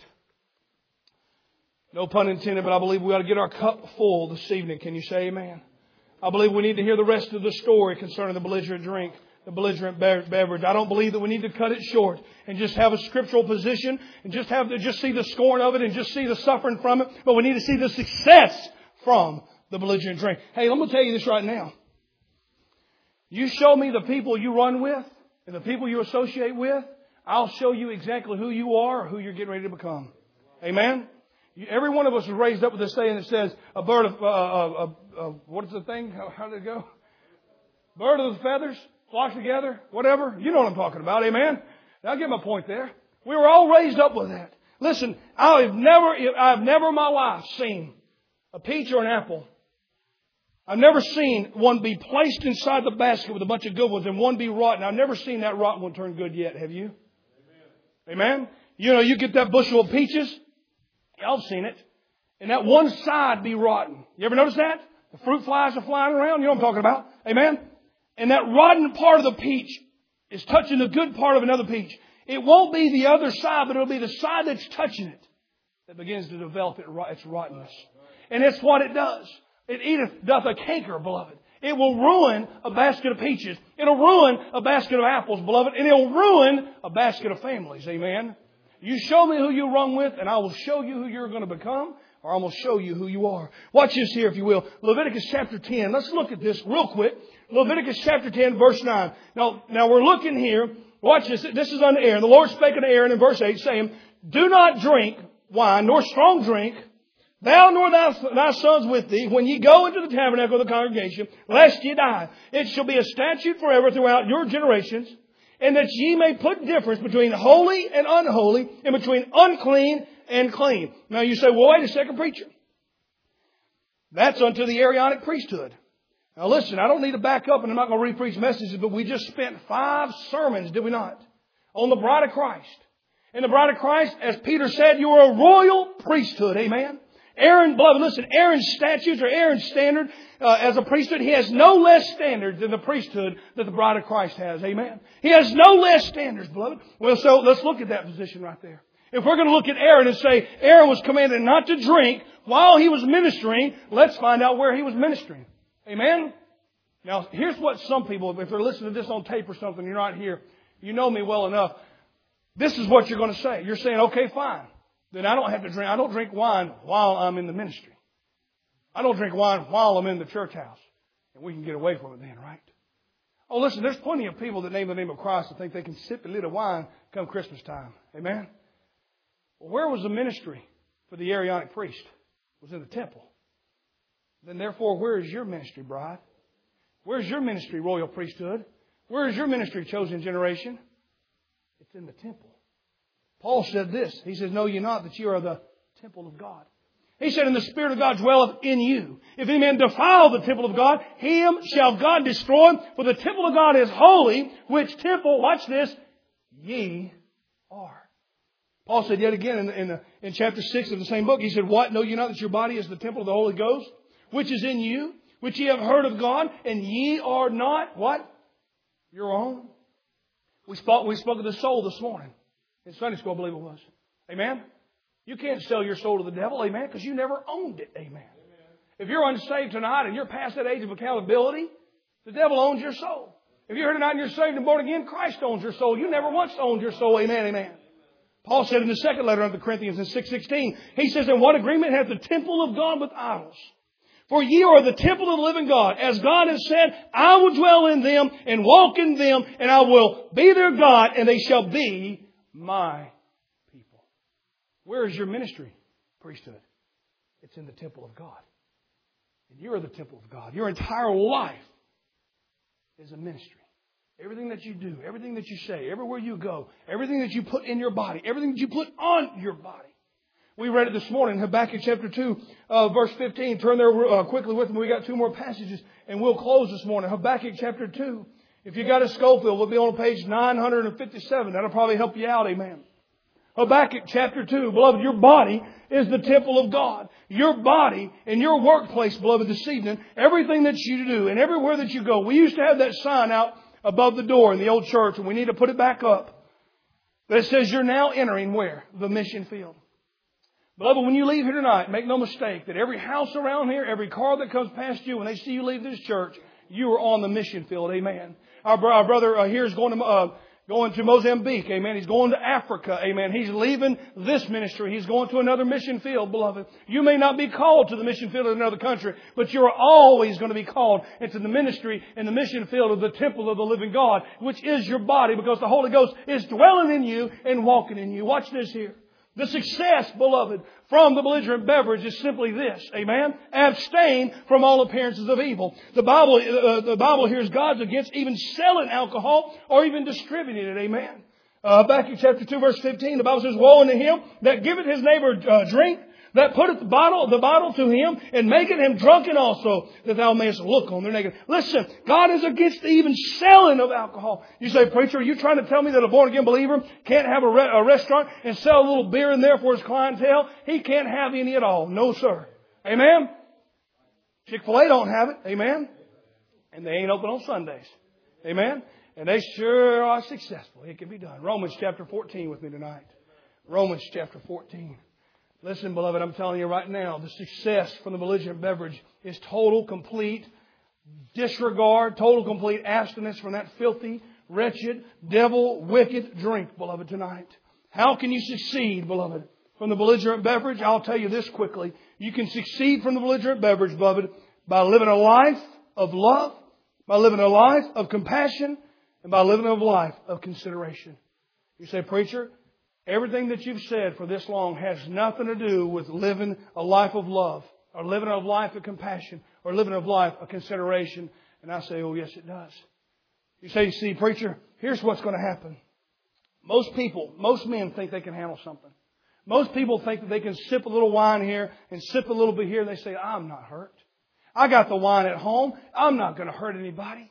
B: No pun intended, but I believe we ought to get our cup full this evening. Can you say amen? I believe we need to hear the rest of the story concerning the belligerent drink, the belligerent beverage. I don't believe that we need to cut it short and just have a scriptural position and just see the scorn of it and just see the suffering from it. But we need to see the success from the belligerent drink. Hey, let me tell you this right now. You show me the people you run with and the people you associate with, I'll show you exactly who you are or who you're getting ready to become. Amen? Every one of us was raised up with this saying that says, a bird of, what is the thing? How did it go? Bird of the feathers, flock together, whatever. You know what I'm talking about. Amen? Now, I'll get my point there. We were all raised up with that. Listen, I've never in my life seen a peach or an apple. I've never seen one be placed inside the basket with a bunch of good ones and one be rotten. I've never seen that rotten one turn good yet. Have you? Amen? You know, you get that bushel of peaches. I've seen it. And that one side be rotten. You ever notice that? The fruit flies are flying around. You know what I'm talking about. Amen? And that rotten part of the peach is touching the good part of another peach. It won't be the other side, but it'll be the side that's touching it that begins to develop its rottenness. And that's what it does. It eateth doth a canker, beloved. It will ruin a basket of peaches. It'll ruin a basket of apples, beloved. And it'll ruin a basket of families. Amen? You show me who you run with, and I will show you who you're going to become, or I'm going to show you who you are. Watch this here, if you will. Leviticus chapter 10. Let's look at this real quick. Leviticus chapter 10, verse 9. Now we're looking here. Watch this. This is unto Aaron. The Lord spake unto Aaron in verse 8, saying, Do not drink wine, nor strong drink, thou nor thy sons with thee, when ye go into the tabernacle of the congregation, lest ye die. It shall be a statute forever throughout your generations, and that ye may put difference between holy and unholy, and between unclean and clean. Now you say, well, wait a second, preacher. That's unto the Aaronic priesthood. Now listen, I don't need to back up, and I'm not going to re-preach messages, but we just spent 5 sermons, did we not, on the bride of Christ. And the bride of Christ, as Peter said, you are a royal priesthood. Amen? Aaron, beloved, listen, Aaron's statutes or Aaron's standard as a priesthood, he has no less standards than the priesthood that the bride of Christ has. Amen? He has no less standards, beloved. Well, so let's look at that position right there. If we're going to look at Aaron and say Aaron was commanded not to drink while he was ministering, let's find out where he was ministering. Amen? Now, here's what some people, if they're listening to this on tape or something, you're not here, you know me well enough. This is what you're going to say. You're saying, okay, fine. Then I don't have to drink. I don't drink wine while I'm in the ministry. I don't drink wine while I'm in the church house. And we can get away from it then, right? Oh, listen, there's plenty of people that name the name of Christ and think they can sip a little wine come Christmas time. Amen? Well, where was the ministry for the Aaronic priest? It was in the temple. Then therefore, where is your ministry, bride? Where's your ministry, royal priesthood? Where is your ministry, chosen generation? It's in the temple. Paul said this. He says, Know ye not that you are the temple of God? He said, And the Spirit of God dwelleth in you. If any man defile the temple of God, him shall God destroy. For the temple of God is holy, which temple, watch this, ye are. Paul said yet again in chapter 6 of the same book, he said, What? Know ye not that your body is the temple of the Holy Ghost, which is in you, which ye have heard of God, and ye are not, what? Your own. We spoke of the soul this morning. In Sunday school, I believe it was. Amen? You can't sell your soul to the devil, amen, because you never owned it, amen. If you're unsaved tonight and you're past that age of accountability, the devil owns your soul. If you're here tonight and you're saved and born again, Christ owns your soul. You never once owned your soul, amen, amen. Paul said in the second letter of the Corinthians in 6:16, he says, And what agreement hath the temple of God with idols? For ye are the temple of the living God. As God has said, I will dwell in them and walk in them, and I will be their God, and they shall be my people. Where is your ministry, priesthood? It's in the temple of God. And you are the temple of God. Your entire life is a ministry. Everything that you do, everything that you say, everywhere you go, everything that you put in your body, everything that you put on your body. We read it this morning, Habakkuk chapter 2, verse 15. Turn there quickly with me. We got 2 more passages, and we'll close this morning. Habakkuk chapter 2. If you got a Schofield, we'll be on page 957. That'll probably help you out, amen. Habakkuk chapter 2. Beloved, your body is the temple of God. Your body and your workplace, beloved, this evening, everything that you do and everywhere that you go. We used to have that sign out above the door in the old church, and we need to put it back up. But it says you're now entering where? The mission field. Beloved, when you leave here tonight, make no mistake that every house around here, every car that comes past you, when they see you leave this church, you are on the mission field. Amen. Our brother here is going to Mozambique. Amen. He's going to Africa. Amen. He's leaving this ministry. He's going to another mission field, beloved. You may not be called to the mission field of another country, but you're always going to be called into the ministry and the mission field of the temple of the living God, which is your body, because the Holy Ghost is dwelling in you and walking in you. Watch this here. The success, beloved, from the belligerent beverage is simply this. Amen. Abstain from all appearances of evil. The Bible here is God's against even selling alcohol or even distributing it. Amen. Back in chapter 2, verse 15, the Bible says, "Woe unto him that giveth his neighbor drink, that putteth the bottle to him, and maketh him drunken also, that thou mayest look on their nakedness." Listen, God is against the even selling of alcohol. You say, "Preacher, are you trying to tell me that a born-again believer can't have a restaurant and sell a little beer in there for his clientele? He can't have any at all." No, sir. Amen? Chick-fil-A don't have it. Amen? And they ain't open on Sundays. Amen? And they sure are successful. It can be done. Romans chapter 14 with me tonight. Romans chapter 14. Listen, beloved, I'm telling you right now, the success from the belligerent beverage is total, complete disregard, total, complete abstinence from that filthy, wretched, devil, wicked drink, beloved, tonight. How can you succeed, beloved, from the belligerent beverage? I'll tell you this quickly. You can succeed from the belligerent beverage, beloved, by living a life of love, by living a life of compassion, and by living a life of consideration. You say, "Preacher, everything that you've said for this long has nothing to do with living a life of love, or living a life of compassion, or living a life of consideration." And I say, "Oh, yes, it does." You say, "See, preacher, here's what's going to happen. Most men think they can handle something. Most people think that they can sip a little wine here and sip a little bit here. And they say, 'I'm not hurt. I got the wine at home. I'm not going to hurt anybody.'"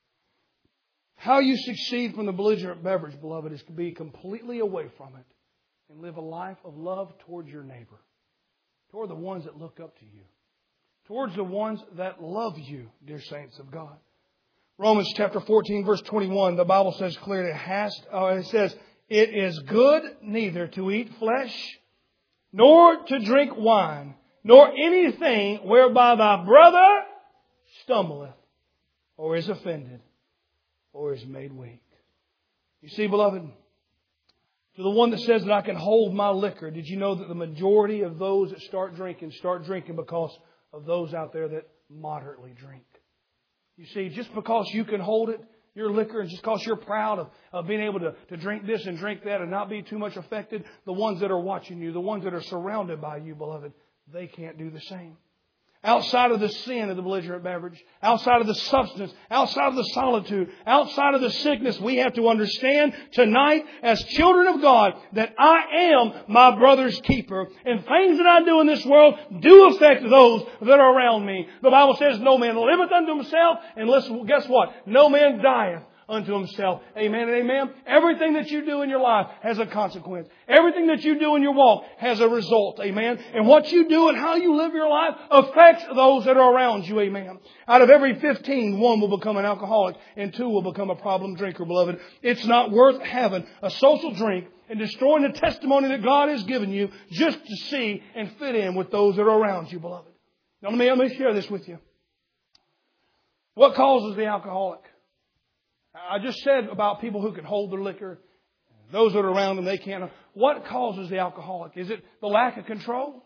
B: How you succeed from the belligerent beverage, beloved, is to be completely away from it and live a life of love towards your neighbor, toward the ones that look up to you, towards the ones that love you, dear saints of God. Romans chapter 14, verse 21, the Bible says clearly, it says, "It is good neither to eat flesh, nor to drink wine, nor anything whereby thy brother stumbleth, or is offended, or is made weak." You see, beloved, to the one that says that I can hold my liquor, did you know that the majority of those that start drinking because of those out there that moderately drink? You see, just because you can hold it, your liquor, and just because you're proud of being able to drink this and drink that and not be too much affected, the ones that are watching you, the ones that are surrounded by you, beloved, they can't do the same. Outside of the sin of the belligerent beverage, outside of the substance, outside of the solitude, outside of the sickness, we have to understand tonight as children of God that I am my brother's keeper. And things that I do in this world do affect those that are around me. The Bible says no man liveth unto himself, and listen, guess what? No man dieth unto himself. Amen and amen. Everything that you do in your life has a consequence. Everything that you do in your walk has a result. Amen. And what you do and how you live your life affects those that are around you. Amen. Out of every 15, one will become an alcoholic and 2 will become a problem drinker, beloved. It's not worth having a social drink and destroying the testimony that God has given you just to see and fit in with those that are around you, beloved. Now let me share this with you. What causes the alcoholic? I just said about people who can hold their liquor. Those that are around them, they can't. What causes the alcoholic? Is it the lack of control?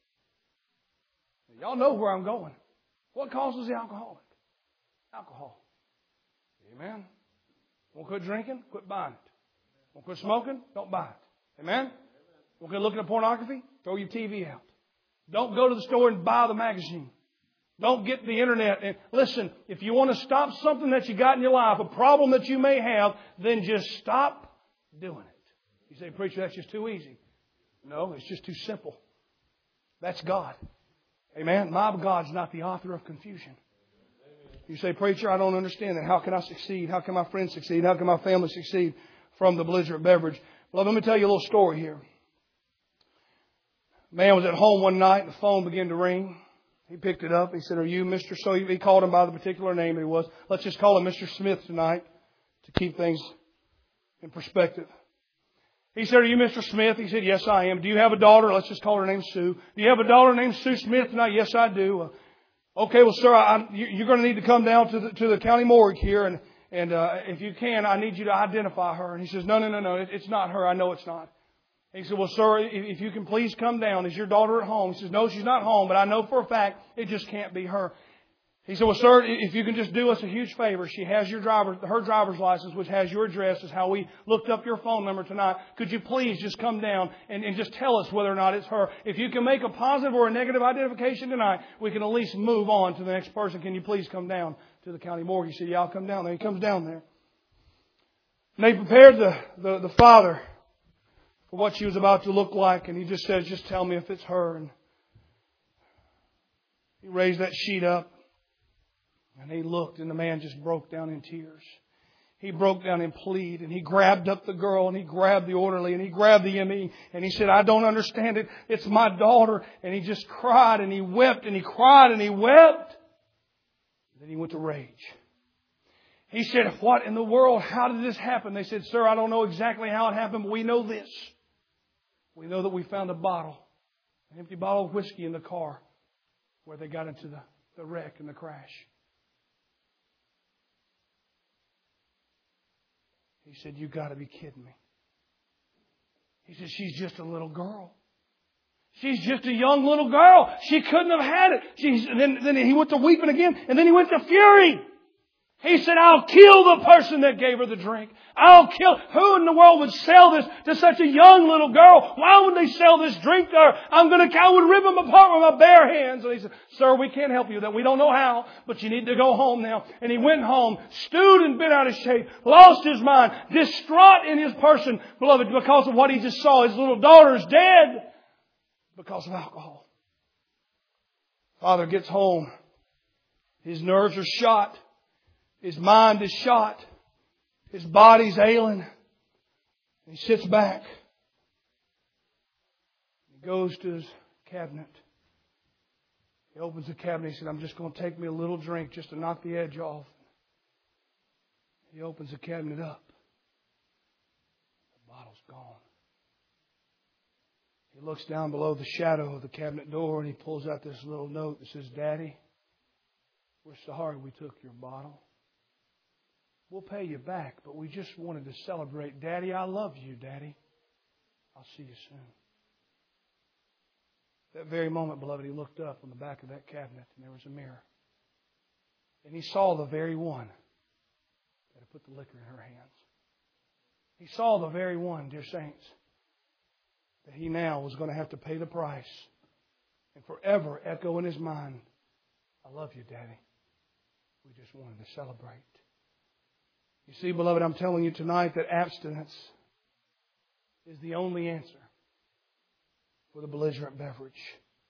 B: Y'all know where I'm going. What causes the alcoholic? Alcohol. Amen. Won't quit drinking? Quit buying it. Won't quit smoking? Don't buy it. Amen. Won't quit looking at pornography? Throw your TV out. Don't go to the store and buy the magazine. Don't get the internet. And listen, if you want to stop something that you got in your life, a problem that you may have, then just stop doing it. You say, "Preacher, that's just too easy." No, it's just too simple. That's God. Amen. My God's not the author of confusion. You say, "Preacher, I don't understand that. How can I succeed? How can my friends succeed? How can my family succeed from the belligerent beverage?" Well, let me tell you a little story here. A man was at home one night and the phone began to ring. He picked it up. He said, "Are you Mr. So?" He called him by the particular name that he was. Let's just call him Mr. Smith tonight to keep things in perspective. He said, "Are you Mr. Smith?" He said, "Yes, I am." "Do you have a daughter?" Let's just call her name Sue. "Do you have a daughter named Sue Smith tonight?" "Yes, I do." "Okay, well, sir, you're going to need to come down to the county morgue here, and if you can, I need you to identify her." And he says, No, it's not her. I know it's not." He said, "Well, sir, if you can please come down. Is your daughter at home?" He says, "No, she's not home, but I know for a fact it just can't be her." He said, "Well, sir, if you can just do us a huge favor. She has her driver's license, which has your address, is how we looked up your phone number tonight. Could you please just come down and just tell us whether or not it's her? If you can make a positive or a negative identification tonight, we can at least move on to the next person. Can you please come down to the county morgue?" He said, "Yeah, I'll come down there." He comes down there. And they prepared the father for what she was about to look like. And he just says, "Just tell me if it's her." And he raised that sheet up. And he looked, and the man just broke down in tears. He broke down in plead, and he grabbed up the girl, and he grabbed the orderly, and he grabbed the ME, and he said, "I don't understand it. It's my daughter." And he just cried, and he wept, and he cried, and he wept. And then he went to rage. He said, "What in the world? How did this happen?" They said, "Sir, I don't know exactly how it happened, but we know this. We know that we found an empty bottle of whiskey in the car where they got into the wreck and the crash." He said, "You got to be kidding me." He said, "She's just a little girl. She's just a young little girl. She couldn't have had it." Then he went to weeping again, and then he went to fury. He said, "I'll kill the person that gave her the drink. I'll kill." Who in the world would sell this to such a young little girl? Why would they sell this drink to her? I would rip them apart with my bare hands. And he said, "Sir, we can't help you with that. We don't know how, but you need to go home now." And he went home, stewed and bent out of shape, lost his mind, distraught in his person, beloved, because of what he just saw. His little daughter's dead because of alcohol. Father gets home. His nerves are shot. His mind is shot. His body's ailing. He sits back. He goes to his cabinet. He opens the cabinet. He said, "I'm just going to take me a little drink just to knock the edge off." He opens the cabinet up. The bottle's gone. He looks down below the shadow of the cabinet door and he pulls out this little note that says, "Daddy, we're sorry we took your bottle. We'll pay you back, but we just wanted to celebrate. Daddy, I love you, Daddy. I'll see you soon." That very moment, beloved, he looked up on the back of that cabinet and there was a mirror. And he saw the very one that had put the liquor in her hands. He saw the very one, dear saints, that he now was going to have to pay the price and forever echo in his mind, "I love you, Daddy. We just wanted to celebrate." You see, beloved, I'm telling you tonight that abstinence is the only answer for the belligerent beverage.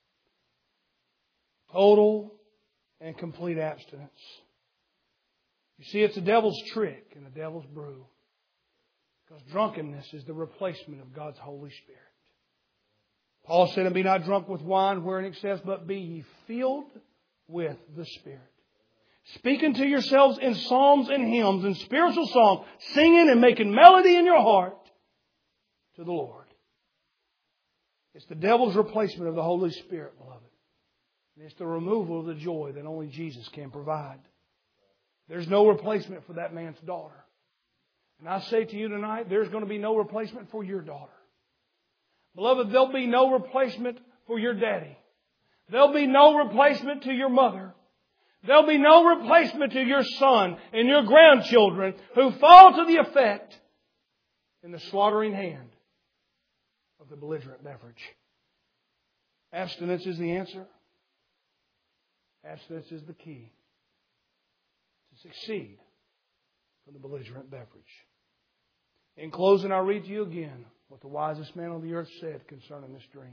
B: Total and complete abstinence. You see, it's the devil's trick and the devil's brew. Because drunkenness is the replacement of God's Holy Spirit. Paul said, "And be not drunk with wine wherein excess, but be ye filled with the Spirit. Speaking to yourselves in psalms and hymns and spiritual songs, singing and making melody in your heart to the Lord." It's the devil's replacement of the Holy Spirit, beloved. And it's the removal of the joy that only Jesus can provide. There's no replacement for that man's daughter. And I say to you tonight, there's going to be no replacement for your daughter. Beloved, there'll be no replacement for your daddy. There'll be no replacement to your mother. There'll be no replacement to your son and your grandchildren who fall to the effect in the slaughtering hand of the belligerent beverage. Abstinence is the answer. Abstinence is the key to succeed from the belligerent beverage. In closing, I'll read to you again what the wisest man on the earth said concerning this drink.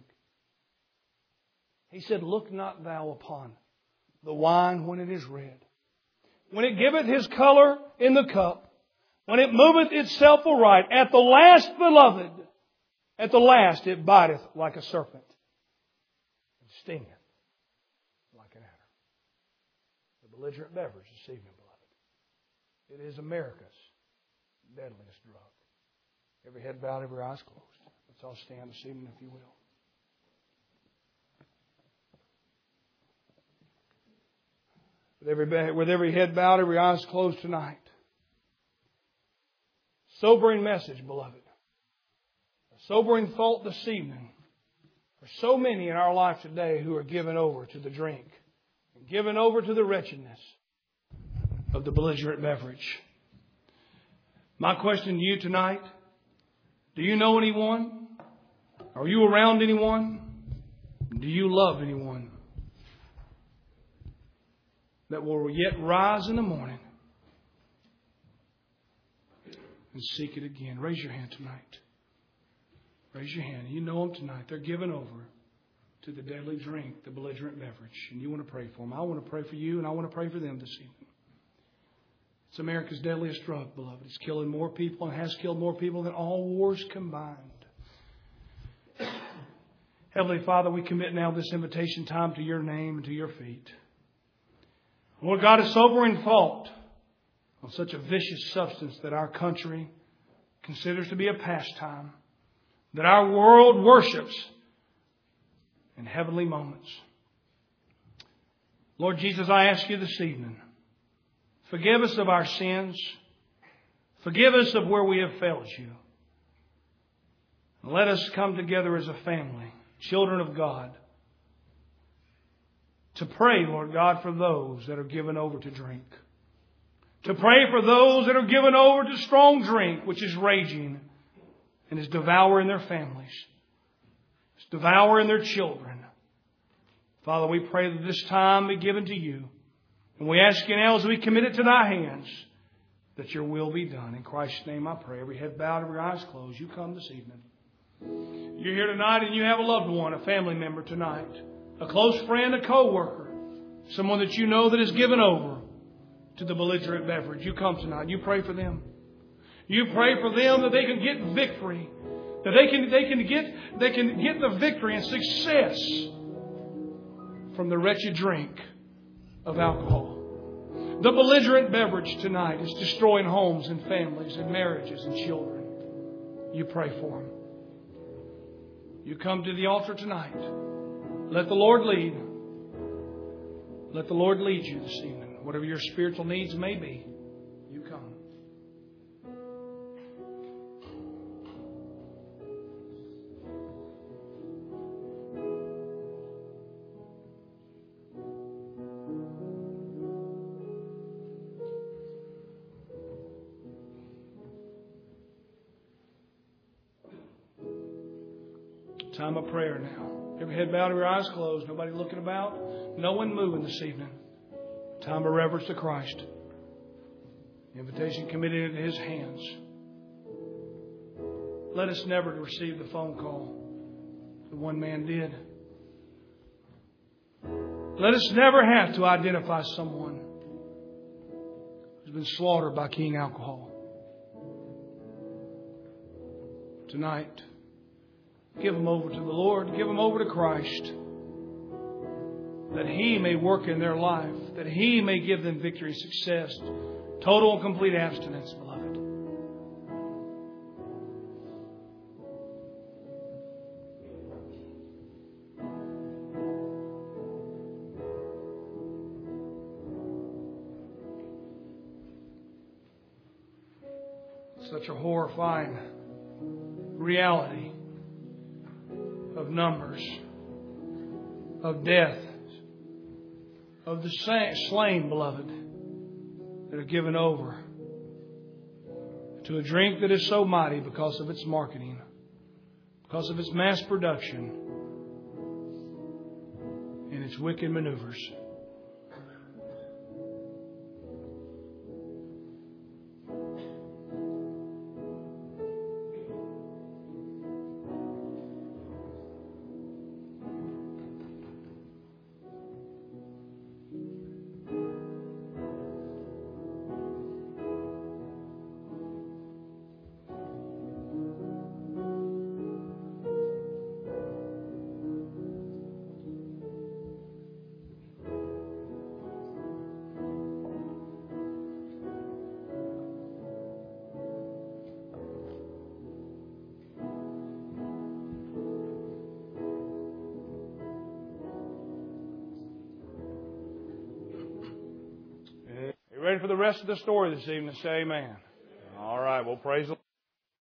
B: He said, "Look not thou upon the wine when it is red, when it giveth his colour in the cup, when it moveth itself aright. At the last, beloved, at the last it biteth like a serpent, and stingeth like an adder." The belligerent beverage this evening, beloved. It is America's deadliest drug. Every head bowed, every eyes closed. Let's all stand this evening, if you will. With every head bowed, every eyes closed tonight. Sobering message, beloved. A sobering thought this evening. For so many in our life today who are given over to the drink and given over to the wretchedness of the belligerent beverage. My question to you tonight, do you know anyone? Are you around anyone? Do you love anyone that will yet rise in the morning and seek it again? Raise your hand tonight. Raise your hand. You know them tonight. They're given over to the deadly drink, the belligerent beverage. And you want to pray for them. I want to pray for you, and I want to pray for them this evening. It's America's deadliest drug, beloved. It's killing more people and has killed more people than all wars combined. Heavenly Father, we commit now this invitation time to your name and to your feet. Lord God, a sobering thought on such a vicious substance that our country considers to be a pastime, that our world worships in heavenly moments. Lord Jesus, I ask you this evening, forgive us of our sins. Forgive us of where we have failed you. Let us come together as a family, children of God, to pray, Lord God, for those that are given over to drink. To pray for those that are given over to strong drink, which is raging and is devouring their families. It's devouring their children. Father, we pray that this time be given to you. And we ask you now as we commit it to thy hands, that your will be done. In Christ's name I pray. Every head bowed, every eyes closed. You come this evening. You're here tonight and you have a loved one, a family member tonight. A close friend, a co-worker. Someone that you know that is given over to the belligerent beverage. You come tonight. You pray for them. You pray for them that they can get victory. That they can get the victory and success from the wretched drink of alcohol. The belligerent beverage tonight is destroying homes and families and marriages and children. You pray for them. You come to the altar tonight. Let the Lord lead. Let the Lord lead you this evening. Whatever your spiritual needs may be, you come. Time of prayer now. Every head bowed, every eyes closed. Nobody looking about. No one moving this evening. Time of reverence to Christ. The invitation committed into His hands. Let us never receive the phone call the one man did. Let us never have to identify someone who's been slaughtered by King Alcohol. Tonight, give them over to the Lord. Give them over to Christ. That He may work in their life. That He may give them victory, success, total and complete abstinence, beloved. Such a horrifying reality of numbers, of death, of the slain, beloved, that are given over to a drink that is so mighty because of its marketing, because of its mass production, and its wicked maneuvers. ready for the rest of the story this evening? Say amen. All right. Well, praise the Lord.